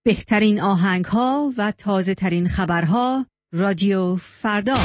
بهترین آهنگ‌ها و تازه‌ترین خبرها رادیو فردا.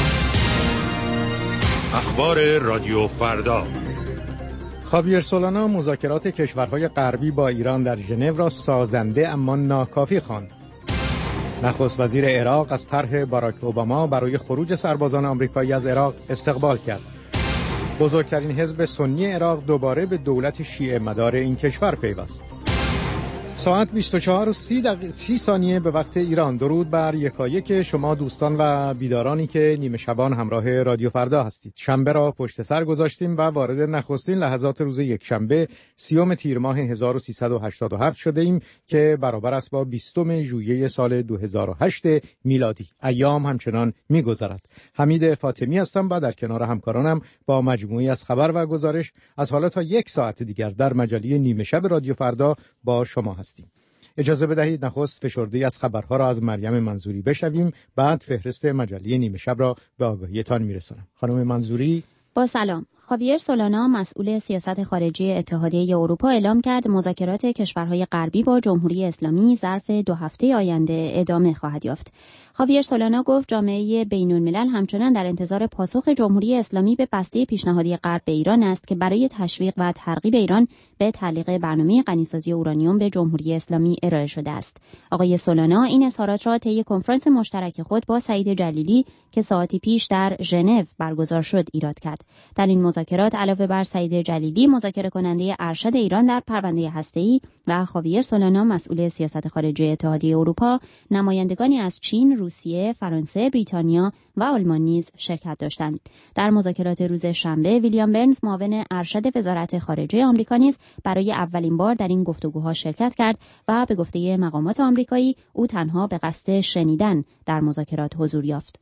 اخبار رادیو فردا. خاویر سولانا مذاکرات کشورهای غربی با ایران در ژنو را سازنده اما ناکافی خواند. نخست وزیر عراق از طرح باراک اوباما برای خروج سربازان آمریکایی از عراق استقبال کرد. بزرگترین حزب سنی عراق دوباره به دولت شیعه مدار این کشور پیوست. ساعت 24:30 به وقت ایران. درود بر یکایک شما دوستان و بیدارانی که نیمه شبان همراه رادیو فردا هستید. شنبه را پشت سر گذاشتیم و وارد نخستین لحظات روز یکشنبه 30 تیر ماه 1387 شده ایم که برابر است با 20 ژوئیه سال 2008 میلادی. ایام همچنان می‌گذرد. حمید فاطمی هستم و در کنار همکارانم با مجموعی از خبر و گزارش از حالا تا یک ساعت دیگر در مجله نیمه شب رادیو فردا با شما هستیم. اجازه بدهید نخست فشرده‌ای از خبرها را از مریم منظوری بشنویم، بعد فهرست مجله نیمه شب را به آگاهیتان میرسانم. خانم منظوری. با سلام. خاویر سولانا مسئول سیاست خارجی اتحادیه اروپا اعلام کرد مذاکرات کشورهای غربی با جمهوری اسلامی ظرف 2 هفته آینده ادامه خواهد یافت. خاویر سولانا گفت جامعه بین‌الملل همچنان در انتظار پاسخ جمهوری اسلامی به بسته پیشنهادی غرب به ایران است که برای تشویق و ترغیب ایران به تعلیق برنامه غنیسازی اورانیوم به جمهوری اسلامی ارائه شده است. آقای سولانا این اظهارات را طی کنفرانس مشترک خود با سعید جلیلی که ساعتی پیش در ژنو برگزار شد ایراد کرد. در این مذاکرات علاوه بر سعید جلیلی مذاکره کننده ارشد ایران در پرونده هسته‌ای و خاویر سولانا مسئول سیاست خارجی اتحادیه اروپا، نمایندگانی از چین، روسیه، فرانسه، بریتانیا و آلمان نیز شرکت داشتند. در مذاکرات روز شنبه ویلیام برنز معاون ارشد وزارت خارجه آمریکا نیز برای اولین بار در این گفتگوها شرکت کرد و به گفته مقامات آمریکایی او تنها به قصد شنیدن در مذاکرات حضور یافت.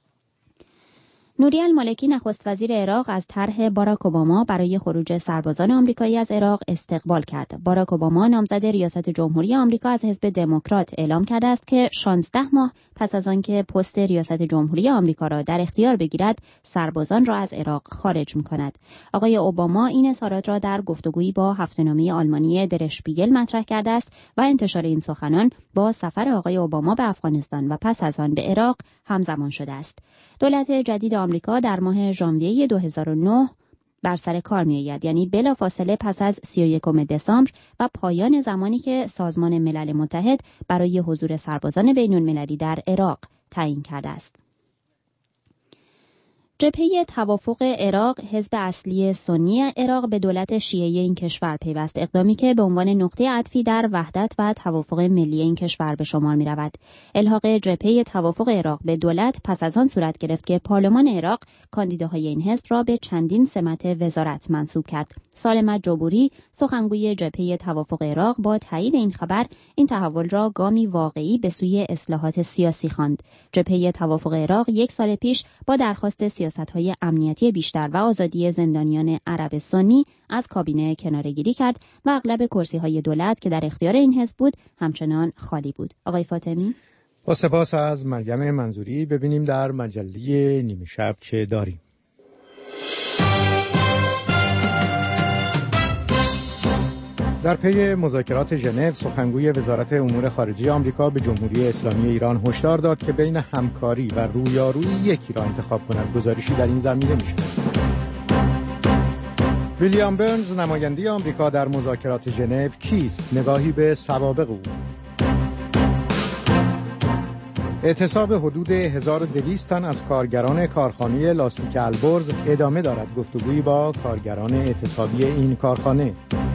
نوری المالکی نخست وزیر عراق از طرح باراک اوباما برای خروج سربازان آمریکایی از عراق استقبال کرد. باراک اوباما نامزد ریاست جمهوری آمریکا از حزب دموکرات اعلام کرده است که 16 ماه پس از آنکه پست ریاست جمهوری آمریکا را در اختیار بگیرد، سربازان را از عراق خارج می‌کند. آقای اوباما این اظهارات را در گفتگویی با هفته‌نامه آلمانی در شپیگل مطرح کرده است و انتشار این سخنان با سفر آقای اوباما به افغانستان و پس از آن به عراق همزمان شده است. دولت جدید آمریکا در ماه ژانویه 2009 بر سر کار می‌آید، یعنی بلافاصله پس از 31 دسامبر و پایان زمانی که سازمان ملل متحد برای حضور سربازان بین‌المللی در عراق تعیین کرده است. جبهه توافق عراق، حزب اصلی سنی عراق، به دولت شیعه این کشور پیوست، اقدامی که به عنوان نقطه عطفی در وحدت و توافق ملی این کشور به شمار می رود. الحاق جبهه توافق عراق به دولت پس از آن صورت گرفت که پارلمان عراق کاندیداهای این حزب را به چندین سمت وزارت منصوب کرد. سالمت جبوری، سخنگوی جبهه توافق عراق، با تایید این خبر این تحول را گامی واقعی به سوی اصلاحات سیاسی خواند. جبهه توافق عراق 1 سال پیش با درخواست سیاست‌های امنیتی بیشتر و آزادی زندانیان عرب سنی از کابینه کناره‌گیری کرد و اغلب کرسی‌های دولت که در اختیار این حزب بود همچنان خالی بود. آقای فاطمی. با سپاس از مریم منظوری. ببینیم در مجله نیمه شب چه داریم. در پی مذاکرات ژنو، سخنگوی وزارت امور خارجه آمریکا به جمهوری اسلامی ایران هشدار داد که بین همکاری و رویارویی یکی را انتخاب کند. گزارشی در این زمینه می‌شود. ویلیام برنز، نماینده آمریکا در مذاکرات ژنو، کیست؟ نگاهی به سوابق او. اعتصاب حدود 1200 تن از کارگران کارخانه لاستیک البرز ادامه دارد. گفتگویی با کارگران اعتصابی این کارخانه.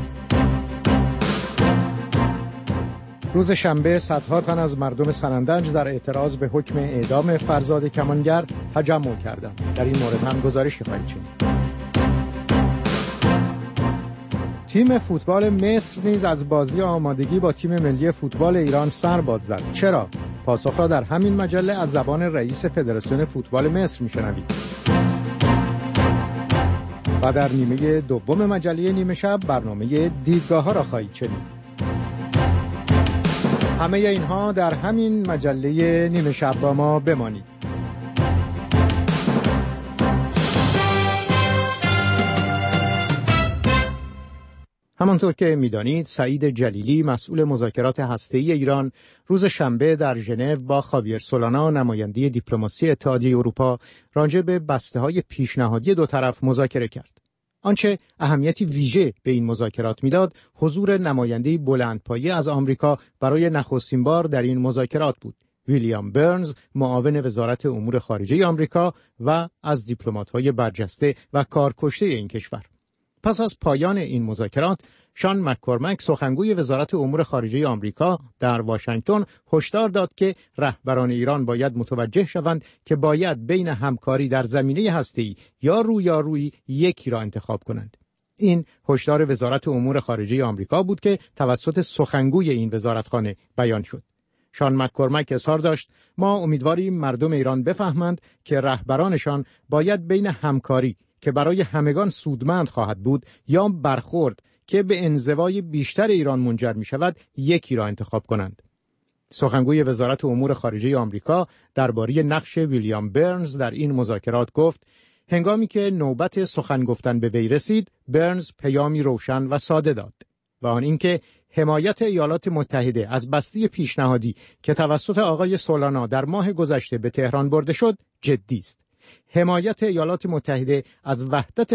روز شنبه صدها تن از مردم سنندج در اعتراض به حکم اعدام فرزاد کمانگر تجمع کردند. در این مورد هم گزارشی خواهید شنید. تیم فوتبال مصر نیز از بازی آمادگی با تیم ملی فوتبال ایران سر باز زد. چرا؟ پاسخ را در همین مجله از زبان رئیس فدراسیون فوتبال مصر میشنوید. و در نیمه دوم مجله نیمه شب برنامه دیدگاه‌ها را خواهید شنید. همه اینها در همین مجله نیمه شب با ما بمانید. همانطور که می‌دانید سعید جلیلی مسئول مذاکرات هسته‌ای ایران روز شنبه در ژنو با خاویر سولانا نماینده دیپلماسی اتحادیه اروپا راجع به بسته‌های پیشنهادی دو طرف مذاکره کرد. آنچه اهمیتی ویژه به این مذاکرات میداد حضور نماینده بلندپایه از آمریکا برای نخستین بار در این مذاکرات بود. ویلیام برنز معاون وزارت امور خارجه آمریکا و از دیپلمات‌های برجسته و کارکشته این کشور. پس از پایان این مذاکرات، شان مک‌کورمک سخنگوی وزارت امور خارجه آمریکا در واشنگتن هشدار داد که رهبران ایران باید متوجه شوند که باید بین همکاری در زمینه هسته‌ای یا رویارویی یکی را انتخاب کنند. این هشدار وزارت امور خارجه آمریکا بود که توسط سخنگوی این وزارتخانه بیان شد. شان مک‌کورمک اظهار داشت: ما امیدواریم مردم ایران بفهمند که رهبرانشان باید بین همکاری که برای همگان سودمند خواهد بود یا برخورد که به انزوای بیشتر ایران منجر می شود یکی را انتخاب کنند. سخنگوی وزارت امور خارجه آمریکا درباره نقش ویلیام برنز در این مذاکرات گفت: هنگامی که نوبت سخن گفتن به وی رسید، برنز پیامی روشن و ساده داد و آن اینکه حمایت ایالات متحده از بسته پیشنهادی که توسط آقای سولانا در ماه گذشته به تهران برده شد جدی است. حمایت ایالات متحده از وحدت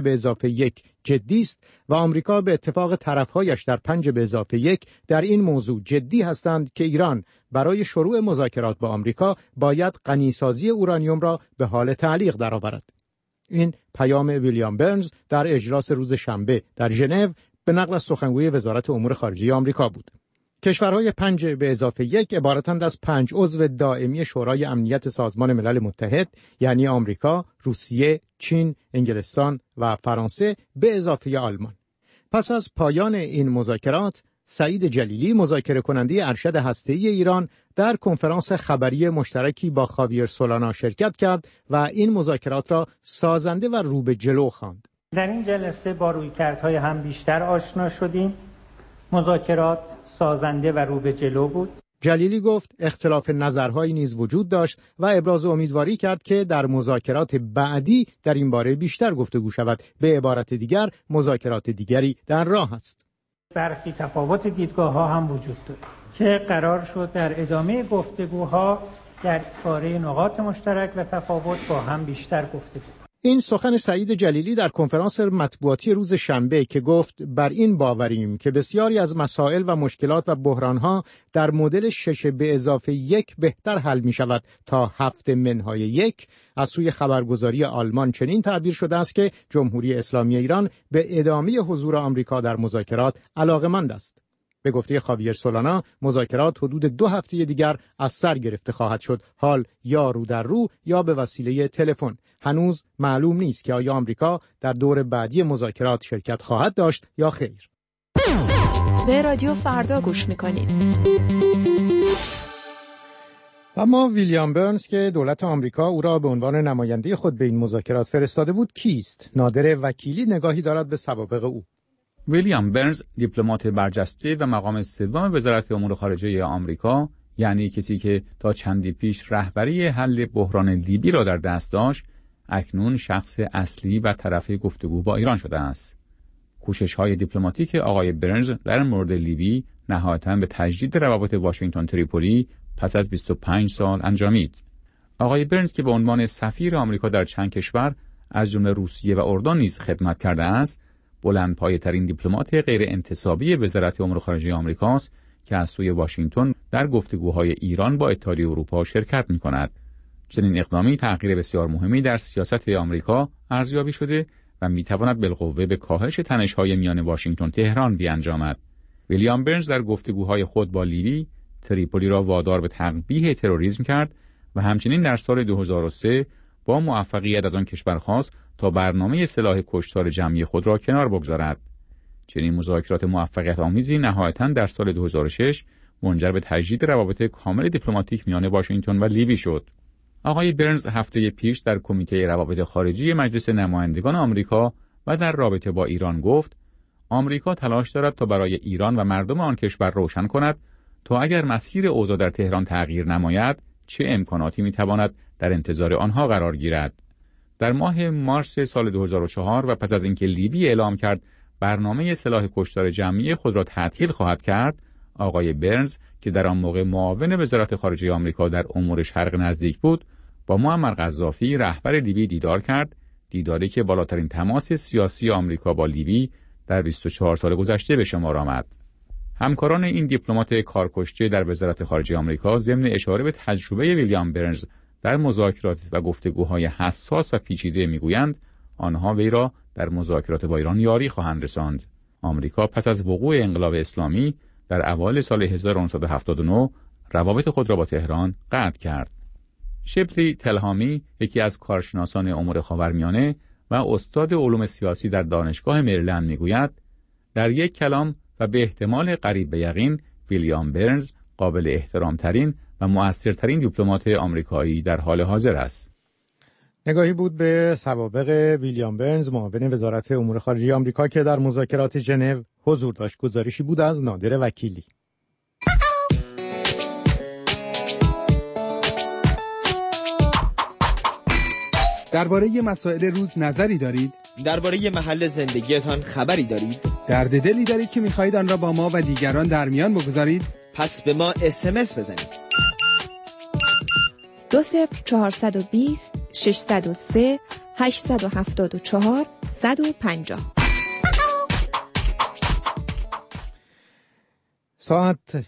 5+1 جدی است و آمریکا به اتفاق طرفهایش در 5+1 در این موضوع جدی هستند که ایران برای شروع مذاکرات با آمریکا باید غنیسازی اورانیوم را به حال تعلیق درآورد. این پیام ویلیام برنز در اجلاس روز شنبه در ژنو به نقل از سخنگوی وزارت امور خارجه آمریکا بود. کشورهای 5+1 عبارتند از 5 عضو دائمی شورای امنیت سازمان ملل متحد، یعنی آمریکا، روسیه، چین، انگلستان و فرانسه به اضافه آلمان. پس از پایان این مذاکرات، سعید جلیلی مذاکره کننده ارشد هسته‌ای ایران در کنفرانس خبری مشترکی با خاویر سولانا شرکت کرد و این مذاکرات را سازنده و رو به جلو خواند. در این جلسه با رویکردهای هم بیشتر آشنا شدیم. مذاکرات سازنده و رو به جلو بود. جلیلی گفت اختلاف نظرهایی نیز وجود داشت و ابراز امیدواری کرد که در مذاکرات بعدی در این باره بیشتر گفتگو شود. به عبارت دیگر مذاکرات دیگری در راه است. برخی تفاوت دیدگاه‌ها هم وجود دارد که قرار شد در ادامه گفتگوها در باره نقاط مشترک و تفاوت با هم بیشتر گفتگو. این سخن سعید جلیلی در کنفرانس مطبوعاتی روز شنبه که گفت بر این باوریم که بسیاری از مسائل و مشکلات و بحرانها در مدل 6+1 بهتر حل می شود تا 7-1 از سوی خبرگزاری آلمان چنین تعبیر شده است که جمهوری اسلامی ایران به ادامه حضور آمریکا در مذاکرات علاقه‌مند است. به گفته خاویر سولانا مذاکرات حدود 2 هفته دیگر از سر گرفته خواهد شد، حال یا رو در رو یا به وسیله تلفن. هنوز معلوم نیست که آیا آمریکا در دور بعدی مذاکرات شرکت خواهد داشت یا خیر. به رادیو فردا گوش میکنید. اما ویلیام برنز که دولت آمریکا او را به عنوان نماینده خود به این مذاکرات فرستاده بود کیست؟ نادر وکیلی نگاهی دارد به سوابق او. ویلیام برنز دیپلمات برجسته و مقام سوم وزارت امور خارجه آمریکا، یعنی کسی که تا چندی پیش رهبری حل بحران لیبی را در دست داشت، اکنون شخص اصلی و طرف گفتگو با ایران شده است. کوشش‌های دیپلماتیک آقای برنز در مورد لیبی نهایتاً به تجدید روابط واشنگتن تریپولی پس از 25 سال انجامید. آقای برنز که به عنوان سفیر آمریکا در چند کشور از جمله روسیه و اردن نیز خدمت کرده است، بلندپایه‌ترین دیپلمات غیر انتصابی وزارت امور خارجه آمریکاست که از سوی واشنگتن در گفتگوهای ایران با اتحادیه اروپا شرکت می‌کند. چنین اقدامی تغییر بسیار مهمی در سیاست آمریکا ارزیابی شده و می‌تواند بالقوه به کاهش تنش‌های میان واشنگتن تهران بیانجامد. ویلیام برنز در گفتگوهای خود با لیبی تریپولی را وادار به تقبیح تروریسم کرد و همچنین در سال 2003 با موفقیت از آن کشور خواست تا برنامه سلاح کشتار جمعی خود را کنار بگذارد. چنین مذاکرات موفقیت آمیزی نهایتاً در سال 2006 منجر به تجدید روابط کامل دیپلماتیک میان واشنگتن و لیبی شد. آقای برنز هفته پیش در کمیته روابط خارجی مجلس نمایندگان آمریکا و در رابطه با ایران گفت آمریکا تلاش دارد تا برای ایران و مردم آن کشور روشن کند تا اگر مسیر اوضاع در تهران تغییر نماید چه امکاناتی میتواند در انتظار آنها قرار گیرد. در ماه مارس سال 2004 و پس از اینکه لیبی اعلام کرد برنامه سلاح کشتار جمعی خود را تعطیل خواهد کرد، آقای برنز که در آن موقع معاون وزارت خارجه آمریکا در امور شرق نزدیک بود، با معمر قذافی رهبر لیبی دیدار کرد، دیداری که بالاترین تماس سیاسی آمریکا با لیبی در 24 سال گذشته به شمار آمد. همکاران این دیپلمات کارکشته در وزارت خارجه آمریکا ضمن اشاره به تجربه ویلیام برنز در مذاکرات و گفتگوهای حساس و پیچیده میگویند آنها وی را در مذاکرات با ایران یاری خواهند رساند. آمریکا پس از وقوع انقلاب اسلامی در اوایل سال 1979 روابط خود را با تهران قطع کرد. شبلی تلهامی، یکی از کارشناسان امور خاورمیانه و استاد علوم سیاسی در دانشگاه مریلند میگوید در یک کلام و به احتمال قریب به یقین ویلیام برنز قابل احترام ترین و مؤثرترین دیپلمات آمریکایی در حال حاضر است. نگاهی بود به سوابق ویلیام برنز، معاون وزارت امور خارجه آمریکا که در مذاکرات ژنو حضور داشت. گزارشی بود از نادر وکیلی. درباره مسائل روز نظری دارید؟ درباره محل زندگیتان خبری دارید؟ درد دلی دارید که می‌خواهید آن را با ما و دیگران در میان بگذارید؟ پس به ما SMS بزنید. 20420 603 874 150. ساعت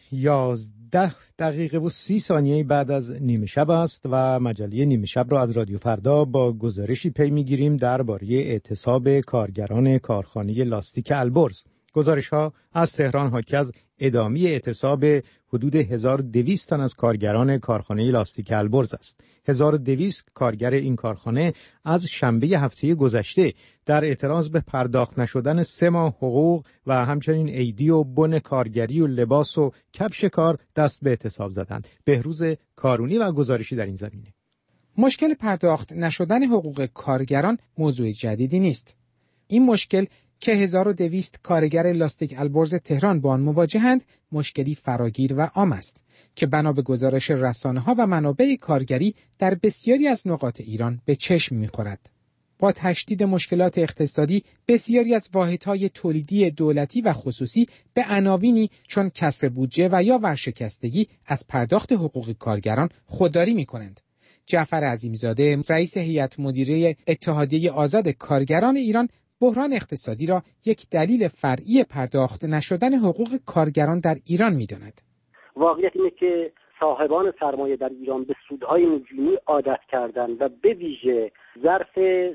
11:30 بعد از نیمه شب است و مجله نیمه شب را از رادیو فردا با گزارشی پی می‌گیریم درباره اعتصاب کارگران کارخانه لاستیک البرز. گزارش‌ها از تهران حاکی از ادامه اعتصاب حدود 1200 تن از کارگران کارخانه لاستیک البرز است. 1200 کارگر این کارخانه از شنبه هفته گذشته در اعتراض به پرداخت نشدن 3 ماه حقوق و همچنین عیدی و بن کارگری و لباس و کفش کار دست به اعتصاب زدند. بهروز کارونی و گزارشی در این زمینه. مشکل پرداخت نشدن حقوق کارگران موضوع جدیدی نیست. این مشکل که 1200 کارگر لاستیک البرز تهران با آن مواجهند، مشکلی فراگیر و عام است که بنا به گزارش رسانه‌ها و منابع کارگری در بسیاری از نقاط ایران به چشم می‌خورد. با تشدید مشکلات اقتصادی، بسیاری از واحدهای تولیدی دولتی و خصوصی به عناوینی چون کسر بودجه و یا ورشکستگی از پرداخت حقوق کارگران خودداری می‌کنند. جعفر عظیمزاده، رئیس هیئت مدیره اتحادیه آزاد کارگران ایران، بحران اقتصادی را یک دلیل فرعی پرداخت نشدن حقوق کارگران در ایران می‌داند. واقعیت اینه که صاحبان سرمایه در ایران به سودهای نجومی عادت کردند و به ویژه ظرف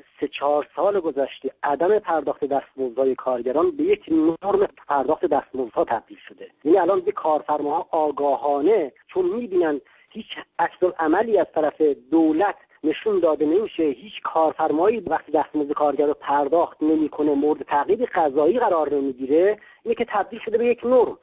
3-4 سال گذشته عدم پرداخت دستمزدهای کارگران به یک نرم پرداخت دستمزدها تبدیل شده. یعنی الان به کارفرماها آگاهانه چون می‌بینن هیچ عکس‌العملی از طرف دولت نشون داده نمیشه، هیچ کارفرمایی وقتی دستمزد کارگر رو پرداخت نمیکنه مورد تعقیب قضایی قرار نمیگیره، اینه که تبدیل شده به یک نرم.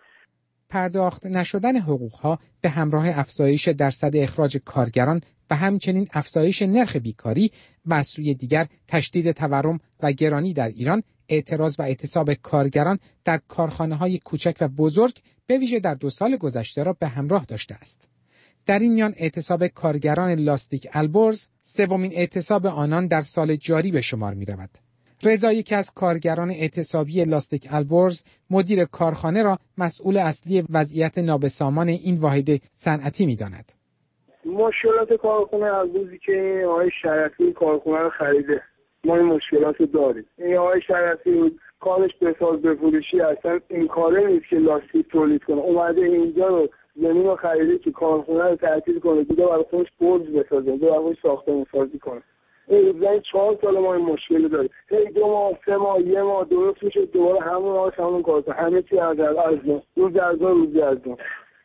پرداخت نشدن حقوقها به همراه افزایش درصد اخراج کارگران و همچنین افزایش نرخ بیکاری و از سوی دیگر تشدید تورم و گرانی در ایران، اعتراض و اعتصاب کارگران در کارخانه‌های کوچک و بزرگ به ویژه در 2 سال گذشته را به همراه داشته است. در این میان اعتصاب کارگران لاستیک البرز 3مین اعتصاب آنان در سال جاری به شمار می رود. رضا، یکی از کارگران اعتصابی لاستیک البرز، مدیر کارخانه را مسئول اصلی وضعیت نابسامان این واحد صنعتی می داند. مشکلات کارخانه از روزی که آقای شرفی کارخانه رو خریده ما این مشکلات رو داریم. این آقای شرفی کارش بساز بفروشی اصلا این کاره نیست که لاستیک تولید کنه. اومده اینجا رو زمین رو خریده که کارخونه رو تعطیل کنه، دیگه برای خودش برج بسازه، دیگه برای خودش ساختمان سازی کنه. این 4 سال ما این مشکل داریم. 2 ماه 3 ماه 1 ماه درست میشه دوباره همون کار همه چی از روز از اون.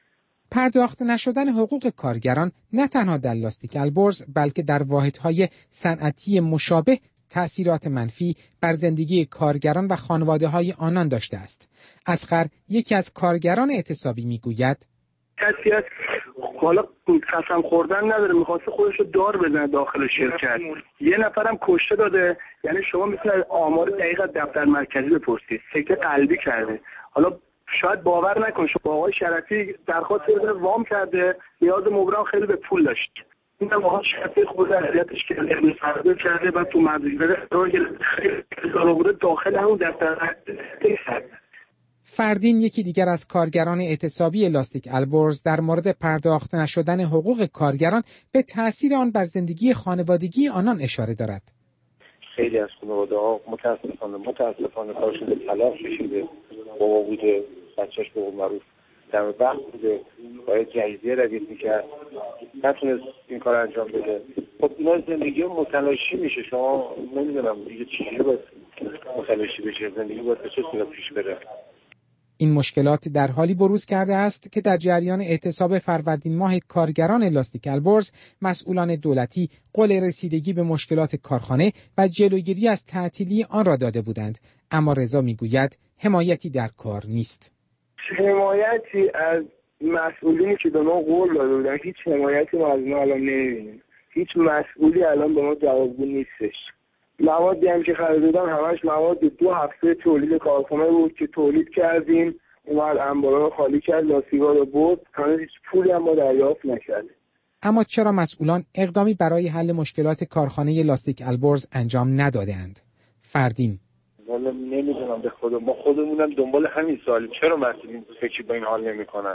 پرداخت نشدن حقوق کارگران نه تنها در لاستیک البرز بلکه در واحدهای صنعتی مشابه تأثیرات منفی بر زندگی کارگران و خانواده‌های آنان داشته است. اصغر، یکی از کارگران اعتصابی، میگوید کسی از حالا قسم خوردن نداره، میخواسته خودش رو دار بزنه داخل شرکت. یه نفرم کشته داده. یعنی شما میتونید آمار دقیق از دفتر مرکزی بپرسید، سکته قلبی کرده. حالا شاید باور نکنید، شما آقای شرفی درخواست وام کرده، نیاز مبرم خیلی به پول داشت. این هم آقا شرط خود علیتش کرده ابن فردا کرده و تو مدرسه قرار گرفته بوده داخل همون دفتر فردین، یکی دیگر از کارگران اعتصابی لاستیک البرز، در مورد پرداخت نشدن حقوق کارگران به تأثیر آن بر زندگی خانوادگی آنان اشاره دارد. خیلی از خانواده‌ها متاسفانه کارشون به طلاق کشیده، بابا بوده، بچه‌اش به قول معروف دم وقت بوده، باید جهیزیه ردیف میکرد، نتونست این کار انجام بده. خب اینا زندگی متلاشی میشه. شما نمیدونم دیگه چیزی باید متلاشی بشه، زندگی باید به چه صورت پیش بره. این مشکلات در حالی بروز کرده است که در جریان اعتصاب فروردین ماه کارگران لاستیک البرز، مسئولان دولتی قول رسیدگی به مشکلات کارخانه و جلوگیری از تعطیلی آن را داده بودند، اما رضا میگوید حمایتی در کار نیست. حمایتی از مسئولینی که به ما قول داده بودن، هیچ حمایتی ما از ما الان نمیبینیم. هیچ مسئولی الان به ما جوابگو نیستش. موادی هم که خریدن همش مواد 2 هفته تولید کارخانه بود که تولید کردیم، اومد انبارا رو خالی کرد، لاستیکا رو برد، هنوز هیچ پولی هم ما دریافت نکردیم. اما چرا مسئولان اقدامی برای حل مشکلات کارخانه لاستیک البرز انجام ندادند؟ فردین: والا نمیدونم به خدا، ما خودمونم دنبال همین سوالی، چرا مسئولین فکری با این حال نمیکنن؟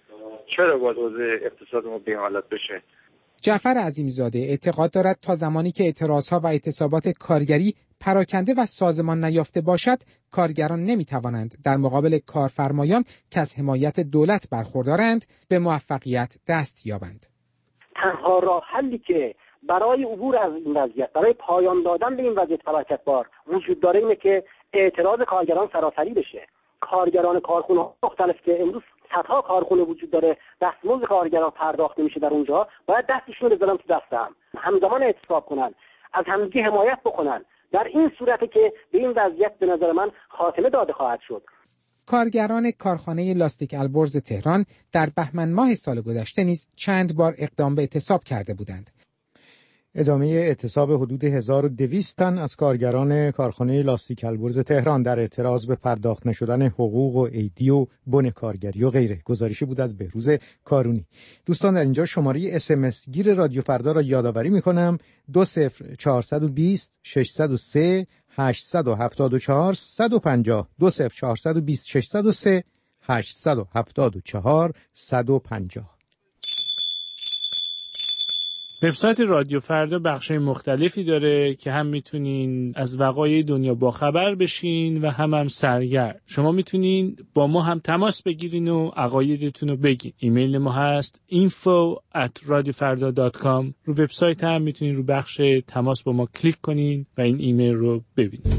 چرا باید وضع اقتصادمون به این حالت بشه؟ جعفر عظیمی‌زاده اعتقاد دارد تا زمانی که اعتراضها و اعتصابات کارگری پراکنده و سازمان نیافته باشد، کارگران نمی‌توانند در مقابل کارفرمایان که از حمایت دولت برخوردارند به موفقیت دست یابند. تنها راه حلی که برای عبور از این وضعیت، برای پایان دادن به این وضعیت فلاکتبار وجود داره اینه که اعتراض کارگران سراسری بشه. کارگران کارخونه مختلف که امروز صدها کارخونه وجود داره، دستمزد کارگران پرداخت نمیشه در اونجا، باید دستشون رو بذارن تو دست هم، همزمان اعتصاب کنن، از همدیگه حمایت بکنن. در این صورته که به این وضعیت به نظر من خاتمه داده خواهد شد. کارگران کارخانه لاستیک البرز تهران در بهمن ماه سال گذشته نیز چند بار اقدام به اعتصاب کرده بودند. ادامه اعتصاب حدود 1200 تن از کارگران کارخانه لاستیک البرز تهران در اعتراض به پرداخت نشدن حقوق و ایدی و بن کارگری و غیره. گزارشی بود از بهروز کارونی. دوستان، در اینجا شماره SMS گیر رادیو فردا را یادآوری می‌کنم: 20420 603 874 150 20420 603 874 150. وبسایت رادیو فردا بخشای مختلفی داره که هم میتونین از وقایع دنیا باخبر بشین و هم سرگرم. شما میتونین با ما هم تماس بگیرین و عقایدتون رو بگین. ایمیل ما هست info@radiofarda.com. رو وبسایت هم میتونین رو بخش تماس با ما کلیک کنین و این ایمیل رو ببینین.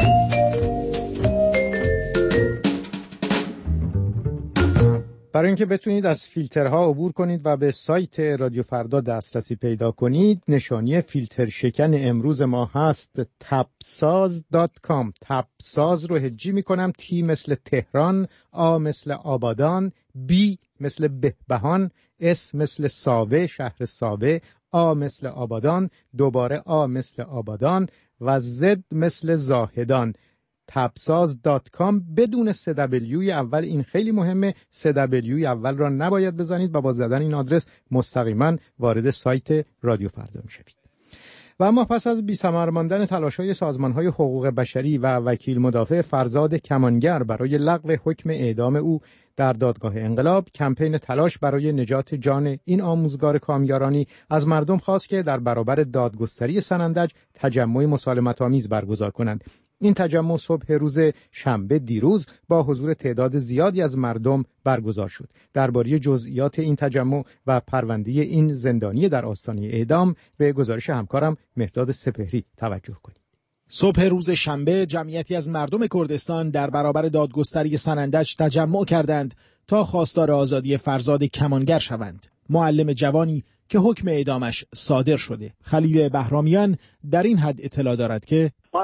برای اینکه بتونید از فیلترها عبور کنید و به سایت رادیو فردا دسترسی پیدا کنید، نشانی فیلتر شکن امروز ما هست tapsaz.com. تبساز رو هجی میکنم: T مثل تهران، A مثل آبادان، B مثل بهبهان، S مثل ساوه، شهر ساوه، A مثل آبادان، دوباره A مثل آبادان و Z مثل زاهدان. tapsaz.com بدون 3W اول. این خیلی مهمه، 3W اول را نباید بزنید و با زدن این آدرس مستقیما وارد سایت رادیو فردا میشوید. و اما پس از بی‌ثمر ماندن تلاش‌های سازمان‌های حقوق بشری و وکیل مدافع فرزاد کمانگر برای لغو حکم اعدام او در دادگاه انقلاب، کمپین تلاش برای نجات جان این آموزگار کامیارانی از مردم خواست که در برابر دادگستری سنندج تجمع مسالمت‌آمیز برگزار کنند. این تجمع صبح روز شنبه دیروز با حضور تعداد زیادی از مردم برگزار شد. درباره جزئیات این تجمع و پرونده این زندانی در آستانه اعدام به گزارش همکارم مهداد سپهری توجه کنید. صبح روز شنبه جمعیتی از مردم کردستان در برابر دادگستری سنندج تجمع کردند تا خواستار آزادی فرزاد کمانگر شوند. معلم جوانی که حکم اعدامش صادر شده. خلیل بهرامیان در این حد اطلاع دارد که ما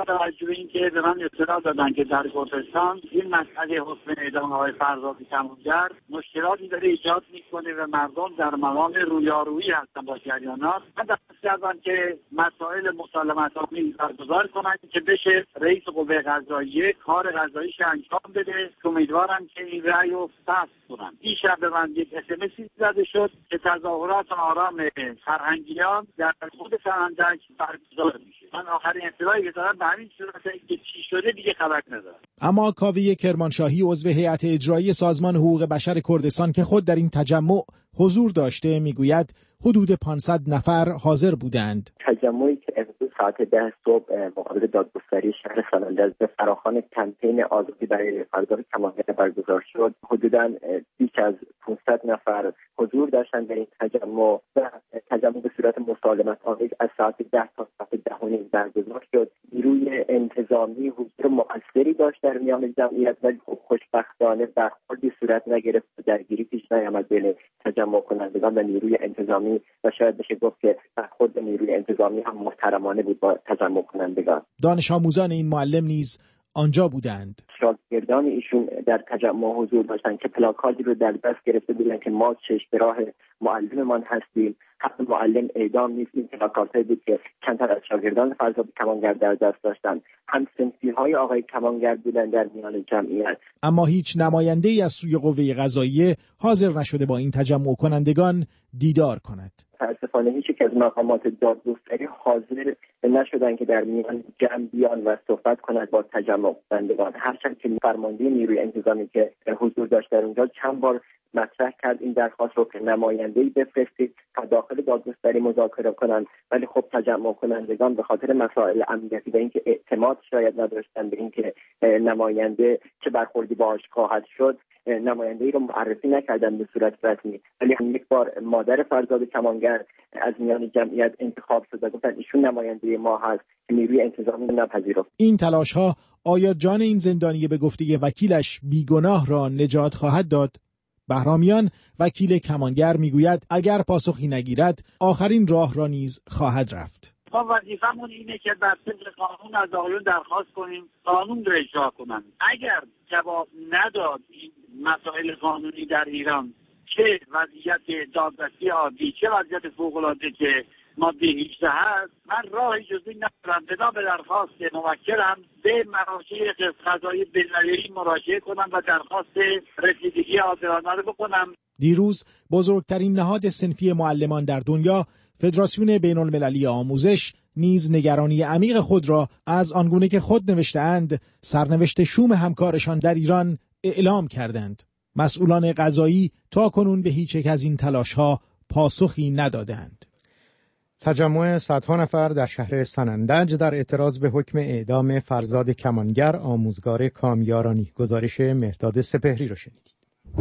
توجه به اینکه به من اطلاع دادن که در کردستان این مسئله حکم اعدام آقای فرزاد کمانگر مشکلاتی داره ایجاد میکنه و مردم در مقام رویارویی هستن با جریانات، من دست کردم که مسائل مسالمت‌آمیز برگزار کنند که بشه رئیس قوه قضاییه کار قضاییش انجام بده. امیدوارم که این رأی رو فصل کنن. دیشب به من یک اس‌ام‌اسی زده شد که تظاهرات آرام فرهنگیان در خود سنندج برگزار میشه. من آخرین اطلاعی که دارم به همین صورته که چی شده دیگه خبر ندارم. اما کاوه کرمانشاهی عضو هیئت اجرایی سازمان حقوق بشر کردستان که خود در این تجمع حضور داشته میگوید حدود 500 نفر حاضر بودند. تجمعی که امروز ساعت 10 صبح مقابل دادگستری شهر سنندج به فراخوان کمپین آزادی برای فرزاد کمانگر برگزار شد، حدوداً بیش از 500 نفر حضور داشتند در این تجمع و تجمع به صورت مسالمت آمیز از ساعت 10 تا ساعت 10 برگزار شد. نیروی انتظامی حضور مؤثری داشت در میان جمعیت، ولی خب خوشبختانه برخوردی صورت نگرفت و درگیری پیش نیامد بین تجمع کنندگان و نیروی انتظامی و شاید بشه گفت که برخورد نیروی انتظامی هم محترمانه بود با تجمع کنندگان. دانش آموزان این معلم نیز آنجا بودند. شاگردان ایشون در تجمع حضور داشتند که پلاکاردی رو در دست گرفته بودند که ما چشم به راه معلممان هستیم، حق معلم اعدام نیست. این پلاکاردی بود که چند تا از شاگردان فرزاد کمانگر در دست داشتند. هم‌صنفی‌های آقای کمانگر بودند در میان جمعیت. اما هیچ نماینده‌ای از سوی قوه قضاییه حاضر نشده با این تجمع کنندگان دیدار کند. متاسفانه هیچ یک از مقامات دادگستری حاضر نشدن که در میان جمع بیان و صحبت کنند با تجمع کنندگان. هرچند که فرمانده نیروی انتظامی که حضور داشت در اونجا چند بار مطرح کرد این درخواست رو که نماینده‌ای بفرستید تا داخل دادگستری مذاکره کنند، ولی خب تجمع کنندگان به خاطر مسائل امنیتی و اینکه اعتماد شاید نداشتن به اینکه نماینده چه برخوردی باهاش خواهد شد، نماینده‌ای رو معرفی نکردن به صورت رسمی. ولی هم یک بار مادر فرزاد کمانگر از میان جمعیت انتخاب شد و گفتن ایشون نماینده ما هست که نیروی انتظامی نپذیرفت. این تلاش‌ها آیا جان این زندانی به گفته وکیلش بیگناه را نجات خواهد داد؟ بهرامیان وکیل کمانگر میگوید اگر پاسخی نگیرد آخرین راه را نیز خواهد رفت. ما وظیفمون اینه که بر طبق قانون از آقایون درخواست کنیم قانون رو اجرا کنن. اگر جواب نداد این مسائل قانونی در ایران، چه وضعیت دادرسی عادی چه وضعیت فوق‌العاده که ماده 18 هست، من راهی جز این ندارم بنا به درخواست موکلم به مراجع قضایی بین‌المللی مراجعه کنم و درخواست رسیدگی عادلانه رو بکنم. دیروز بزرگترین نهاد صنفی معلمان در دنیا، فدراسیون بین‌المللی آموزش، نیز نگرانی عمیق خود را از آنگونه که خود نوشته‌اند سرنوشت شوم همکارشان در ایران اعلام کردند. مسئولان قضایی تاکنون به هیچ یک از این تلاش‌ها پاسخی ندادند. تجمع صدها نفر در شهر سنندج در اعتراض به حکم اعدام فرزاد کمانگر آموزگار کامیارانی. گزارش مهرداد سپهری را شنیدید.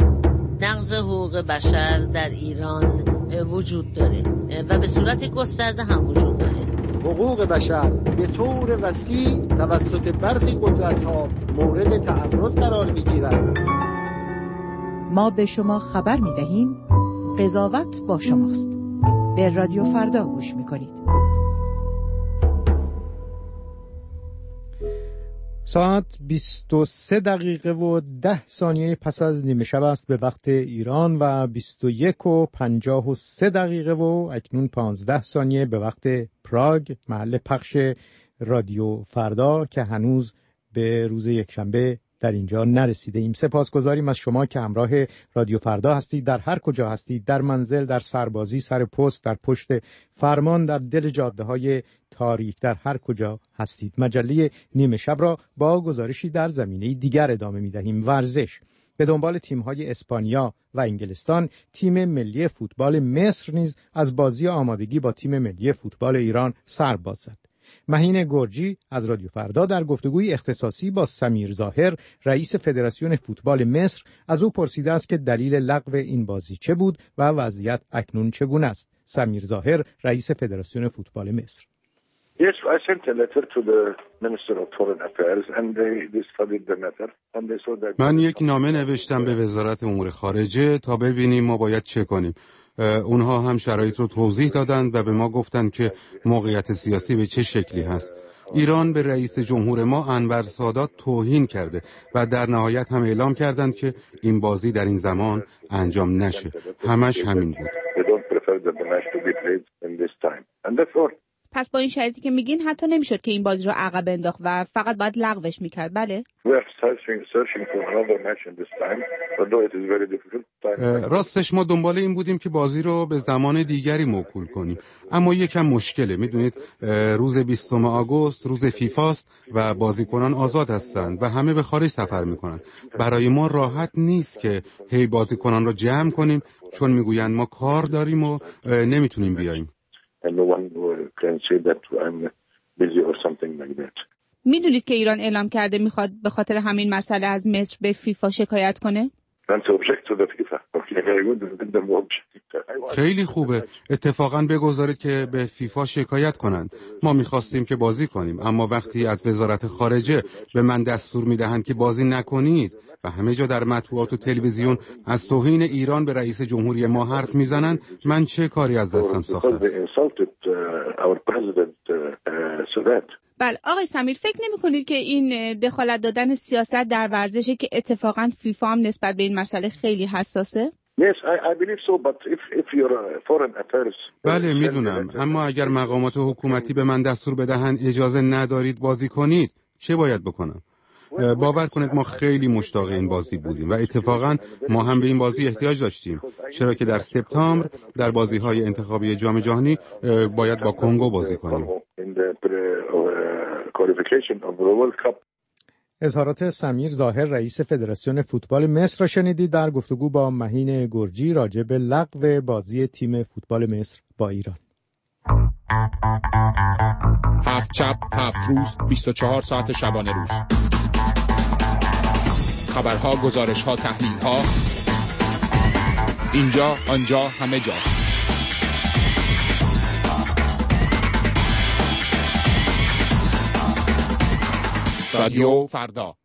نقض حقوق بشر در ایران وجود داره و به صورت گسترده هم وجود داره. حقوق بشر به طور وسیع توسط برخی قدرت‌ها مورد تعرض قرار می‌گیرد. ما به شما خبر می‌دهیم قضاوت با شماست. به رادیو فردا گوش می‌کنید. ساعت 23 دقیقه و 10 ثانیه پس از نیمه شب است به وقت ایران و 21 و 53 دقیقه و اکنون 15 ثانیه به وقت پراگ، محل پخش رادیو فردا که هنوز به روز یکشنبه در اینجا نرسیده ایم. سپاسگزاریم از شما که همراه رادیو فردا هستید. در هر کجا هستید، در منزل، در سربازی، سر پست، در پشت فرمان، در دل جاده های تاریک، در هر کجا هستید. مجله نیمه شب را با گزارشی در زمینه دیگر ادامه می دهیم. ورزش. به دنبال تیم‌های اسپانیا و انگلستان، تیم ملی فوتبال مصر نیز از بازی آمادگی با تیم ملی فوتبال ایران سر باز زد. مهین گرجی از رادیو فردا در گفتگوی اختصاصی با سمیر ظاهر، رئیس فدراسیون فوتبال مصر، از او پرسیده است که دلیل لغو این بازی چه بود و وضعیت اکنون چگونه است. سمیر ظاهر، رئیس فدراسیون فوتبال مصر: Yes, I sent a letter to the Minister of Foreign Affairs and they studied the matter and they saw that من یک نامه نوشتم به وزارت امور خارجه تا ببینیم ما باید چه کنیم. اونها هم شرایط رو توضیح دادند و به ما گفتند که موقعیت سیاسی به چه شکلی هست. ایران به رئیس جمهور ما انور سادات توهین کرده و در نهایت هم اعلام کردند که این بازی در این زمان انجام نشه. همش همین بود. پس با این شرایطی که میگین حتی نمیشد که این بازی رو عقب انداخت و فقط باید لغوش میکرد. بله؟ راستش ما دنبال این بودیم که بازی رو به زمان دیگری موکول کنیم، اما یکم مشکله. میدونید روز 20 آگوست روز فیفاست و بازیکنان آزاد هستند و همه به خارج سفر میکنن. برای ما راحت نیست که هی بازیکنان رو جمع کنیم چون میگویند ما کار داریم و نمیتونیم بیاییم. میدونید که ایران اعلام کرده میخواد به خاطر همین مسئله از مصر به فیفا شکایت کنه؟ خیلی خوبه. اتفاقا بگذارید که به فیفا شکایت کنند. ما میخواستیم که بازی کنیم، اما وقتی از وزارت خارجه به من دستور میدهند که بازی نکنید و همه جا در مطبوعات و تلویزیون از توهین ایران به رئیس جمهوری ما حرف میزنند، من چه کاری از دستم ساخته است؟ بله آقای سمیر، فکر نمی کنید که این دخالت دادن سیاست در ورزشه که اتفاقا فیفا هم نسبت به این مسئله خیلی حساسه؟ بله میدونم، اما اگر مقامات حکومتی به من دستور بدهند اجازه ندارید بازی کنید، چه باید بکنم؟ باور کنید ما خیلی مشتاق این بازی بودیم و اتفاقا ما هم به این بازی احتیاج داشتیم، چرا که در سپتامبر در بازی‌های انتخابی جام جهانی باید با کنگو بازی کنیم. اظهارات سمیر ظاهر رئیس فدراسیون فوتبال مصر را شنیدید در گفتگو با مهین گرجی راجع به لغو بازی تیم فوتبال مصر با ایران. 7 شب 7 روز 24 ساعت شبانه روز. خبرها، گزارش‌ها، تحلیل‌ها، اینجا آنجا همه جا. رادیو فردا.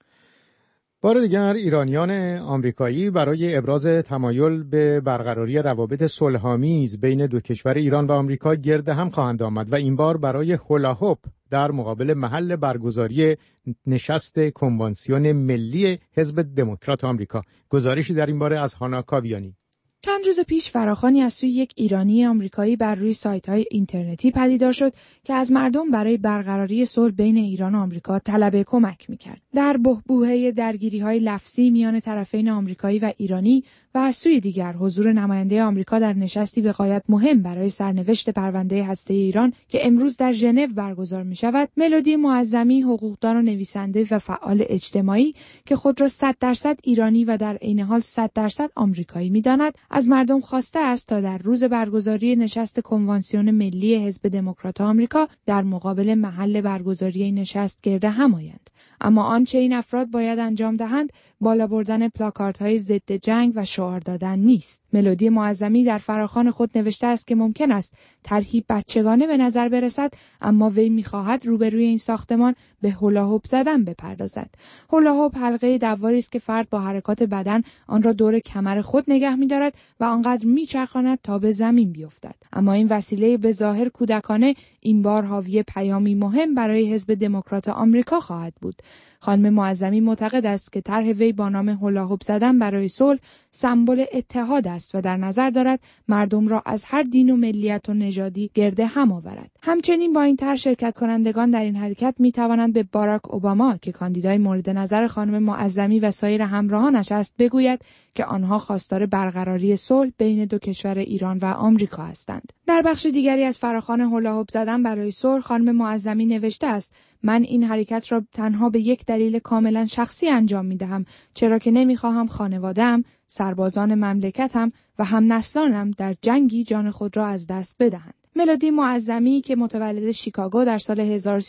بار دیگر ایرانیان آمریکایی برای ابراز تمایل به برقراری روابط صلح‌آمیز بین دو کشور ایران و آمریکا گرد هم خواهند آمد و این بار برای هولاهوپ در مقابل محل برگزاری نشست کنوانسیون ملی حزب دموکرات آمریکا. گزارشی در این باره از هانا کاویانی. چند روز پیش فراخوانی از سوی یک ایرانی آمریکایی بر روی سایت‌های اینترنتی پدیدار شد که از مردم برای برقراری صلح بین ایران و آمریکا طلب کمک می‌کرد. در بحبوحه درگیری‌های لفظی میان طرفین آمریکایی و ایرانی و از سوی دیگر حضور نماینده آمریکا در نشستی به غایت مهم برای سرنوشت پرونده هسته ایران که امروز در ژنو برگزار می‌شود، ملودی معظمی، حقوقدان و نویسنده و فعال اجتماعی که خود را 100% ایرانی و در عین حال 100% آمریکایی می‌داند، از مردم خواسته است تا در روز برگزاری نشست کنوانسیون ملی حزب دموکرات آمریکا در مقابل محل برگزاری این نشست گرد هم آیند. اما آنچه این افراد باید انجام دهند بالا بردن پلاکاردهای ضد جنگ و شعار دادن نیست. ملودی معظمی در فراخوان خود نوشته است که ممکن است طرحی بچگانه به نظر برسد، اما وی می‌خواهد روبروی این ساختمان به هولاهوپ زدن بپردازد. هولاهوپ حلقه دواری است که فرد با حرکات بدن آن را دور کمر خود نگه می‌دارد و آنقدر می‌چرخاند تا به زمین بیفتد. اما این وسیله به ظاهر کودکانه این بار حاوی پیامی مهم برای حزب دموکرات آمریکا خواهد بود. خانم معظمی معتقد است که طرح وی با نام هولاهوپ زدن برای صلح سمبل اتحاد است و در نظر دارد مردم را از هر دین و ملیت و نژادی گرد هم آورد. همچنین با این طرح شرکت کنندگان در این حرکت می توانند به باراک اوباما که کاندیدای مورد نظر خانم معظمی و سایر همراهانش است بگوید که آنها خواستار برقراری صلح بین دو کشور ایران و آمریکا هستند. در بخش دیگری از فراخوان هولاهوپ زدن برای صلح خانم معظمی نوشته است: من این حرکت را تنها به یک دلیل کاملا شخصی انجام می‌دهم، چرا که نمی‌خواهم خانواده‌ام، سربازان مملکتم و همنسلانم در جنگی جان خود را از دست بدهند. ملودی معظمی که متولد شیکاگو در سال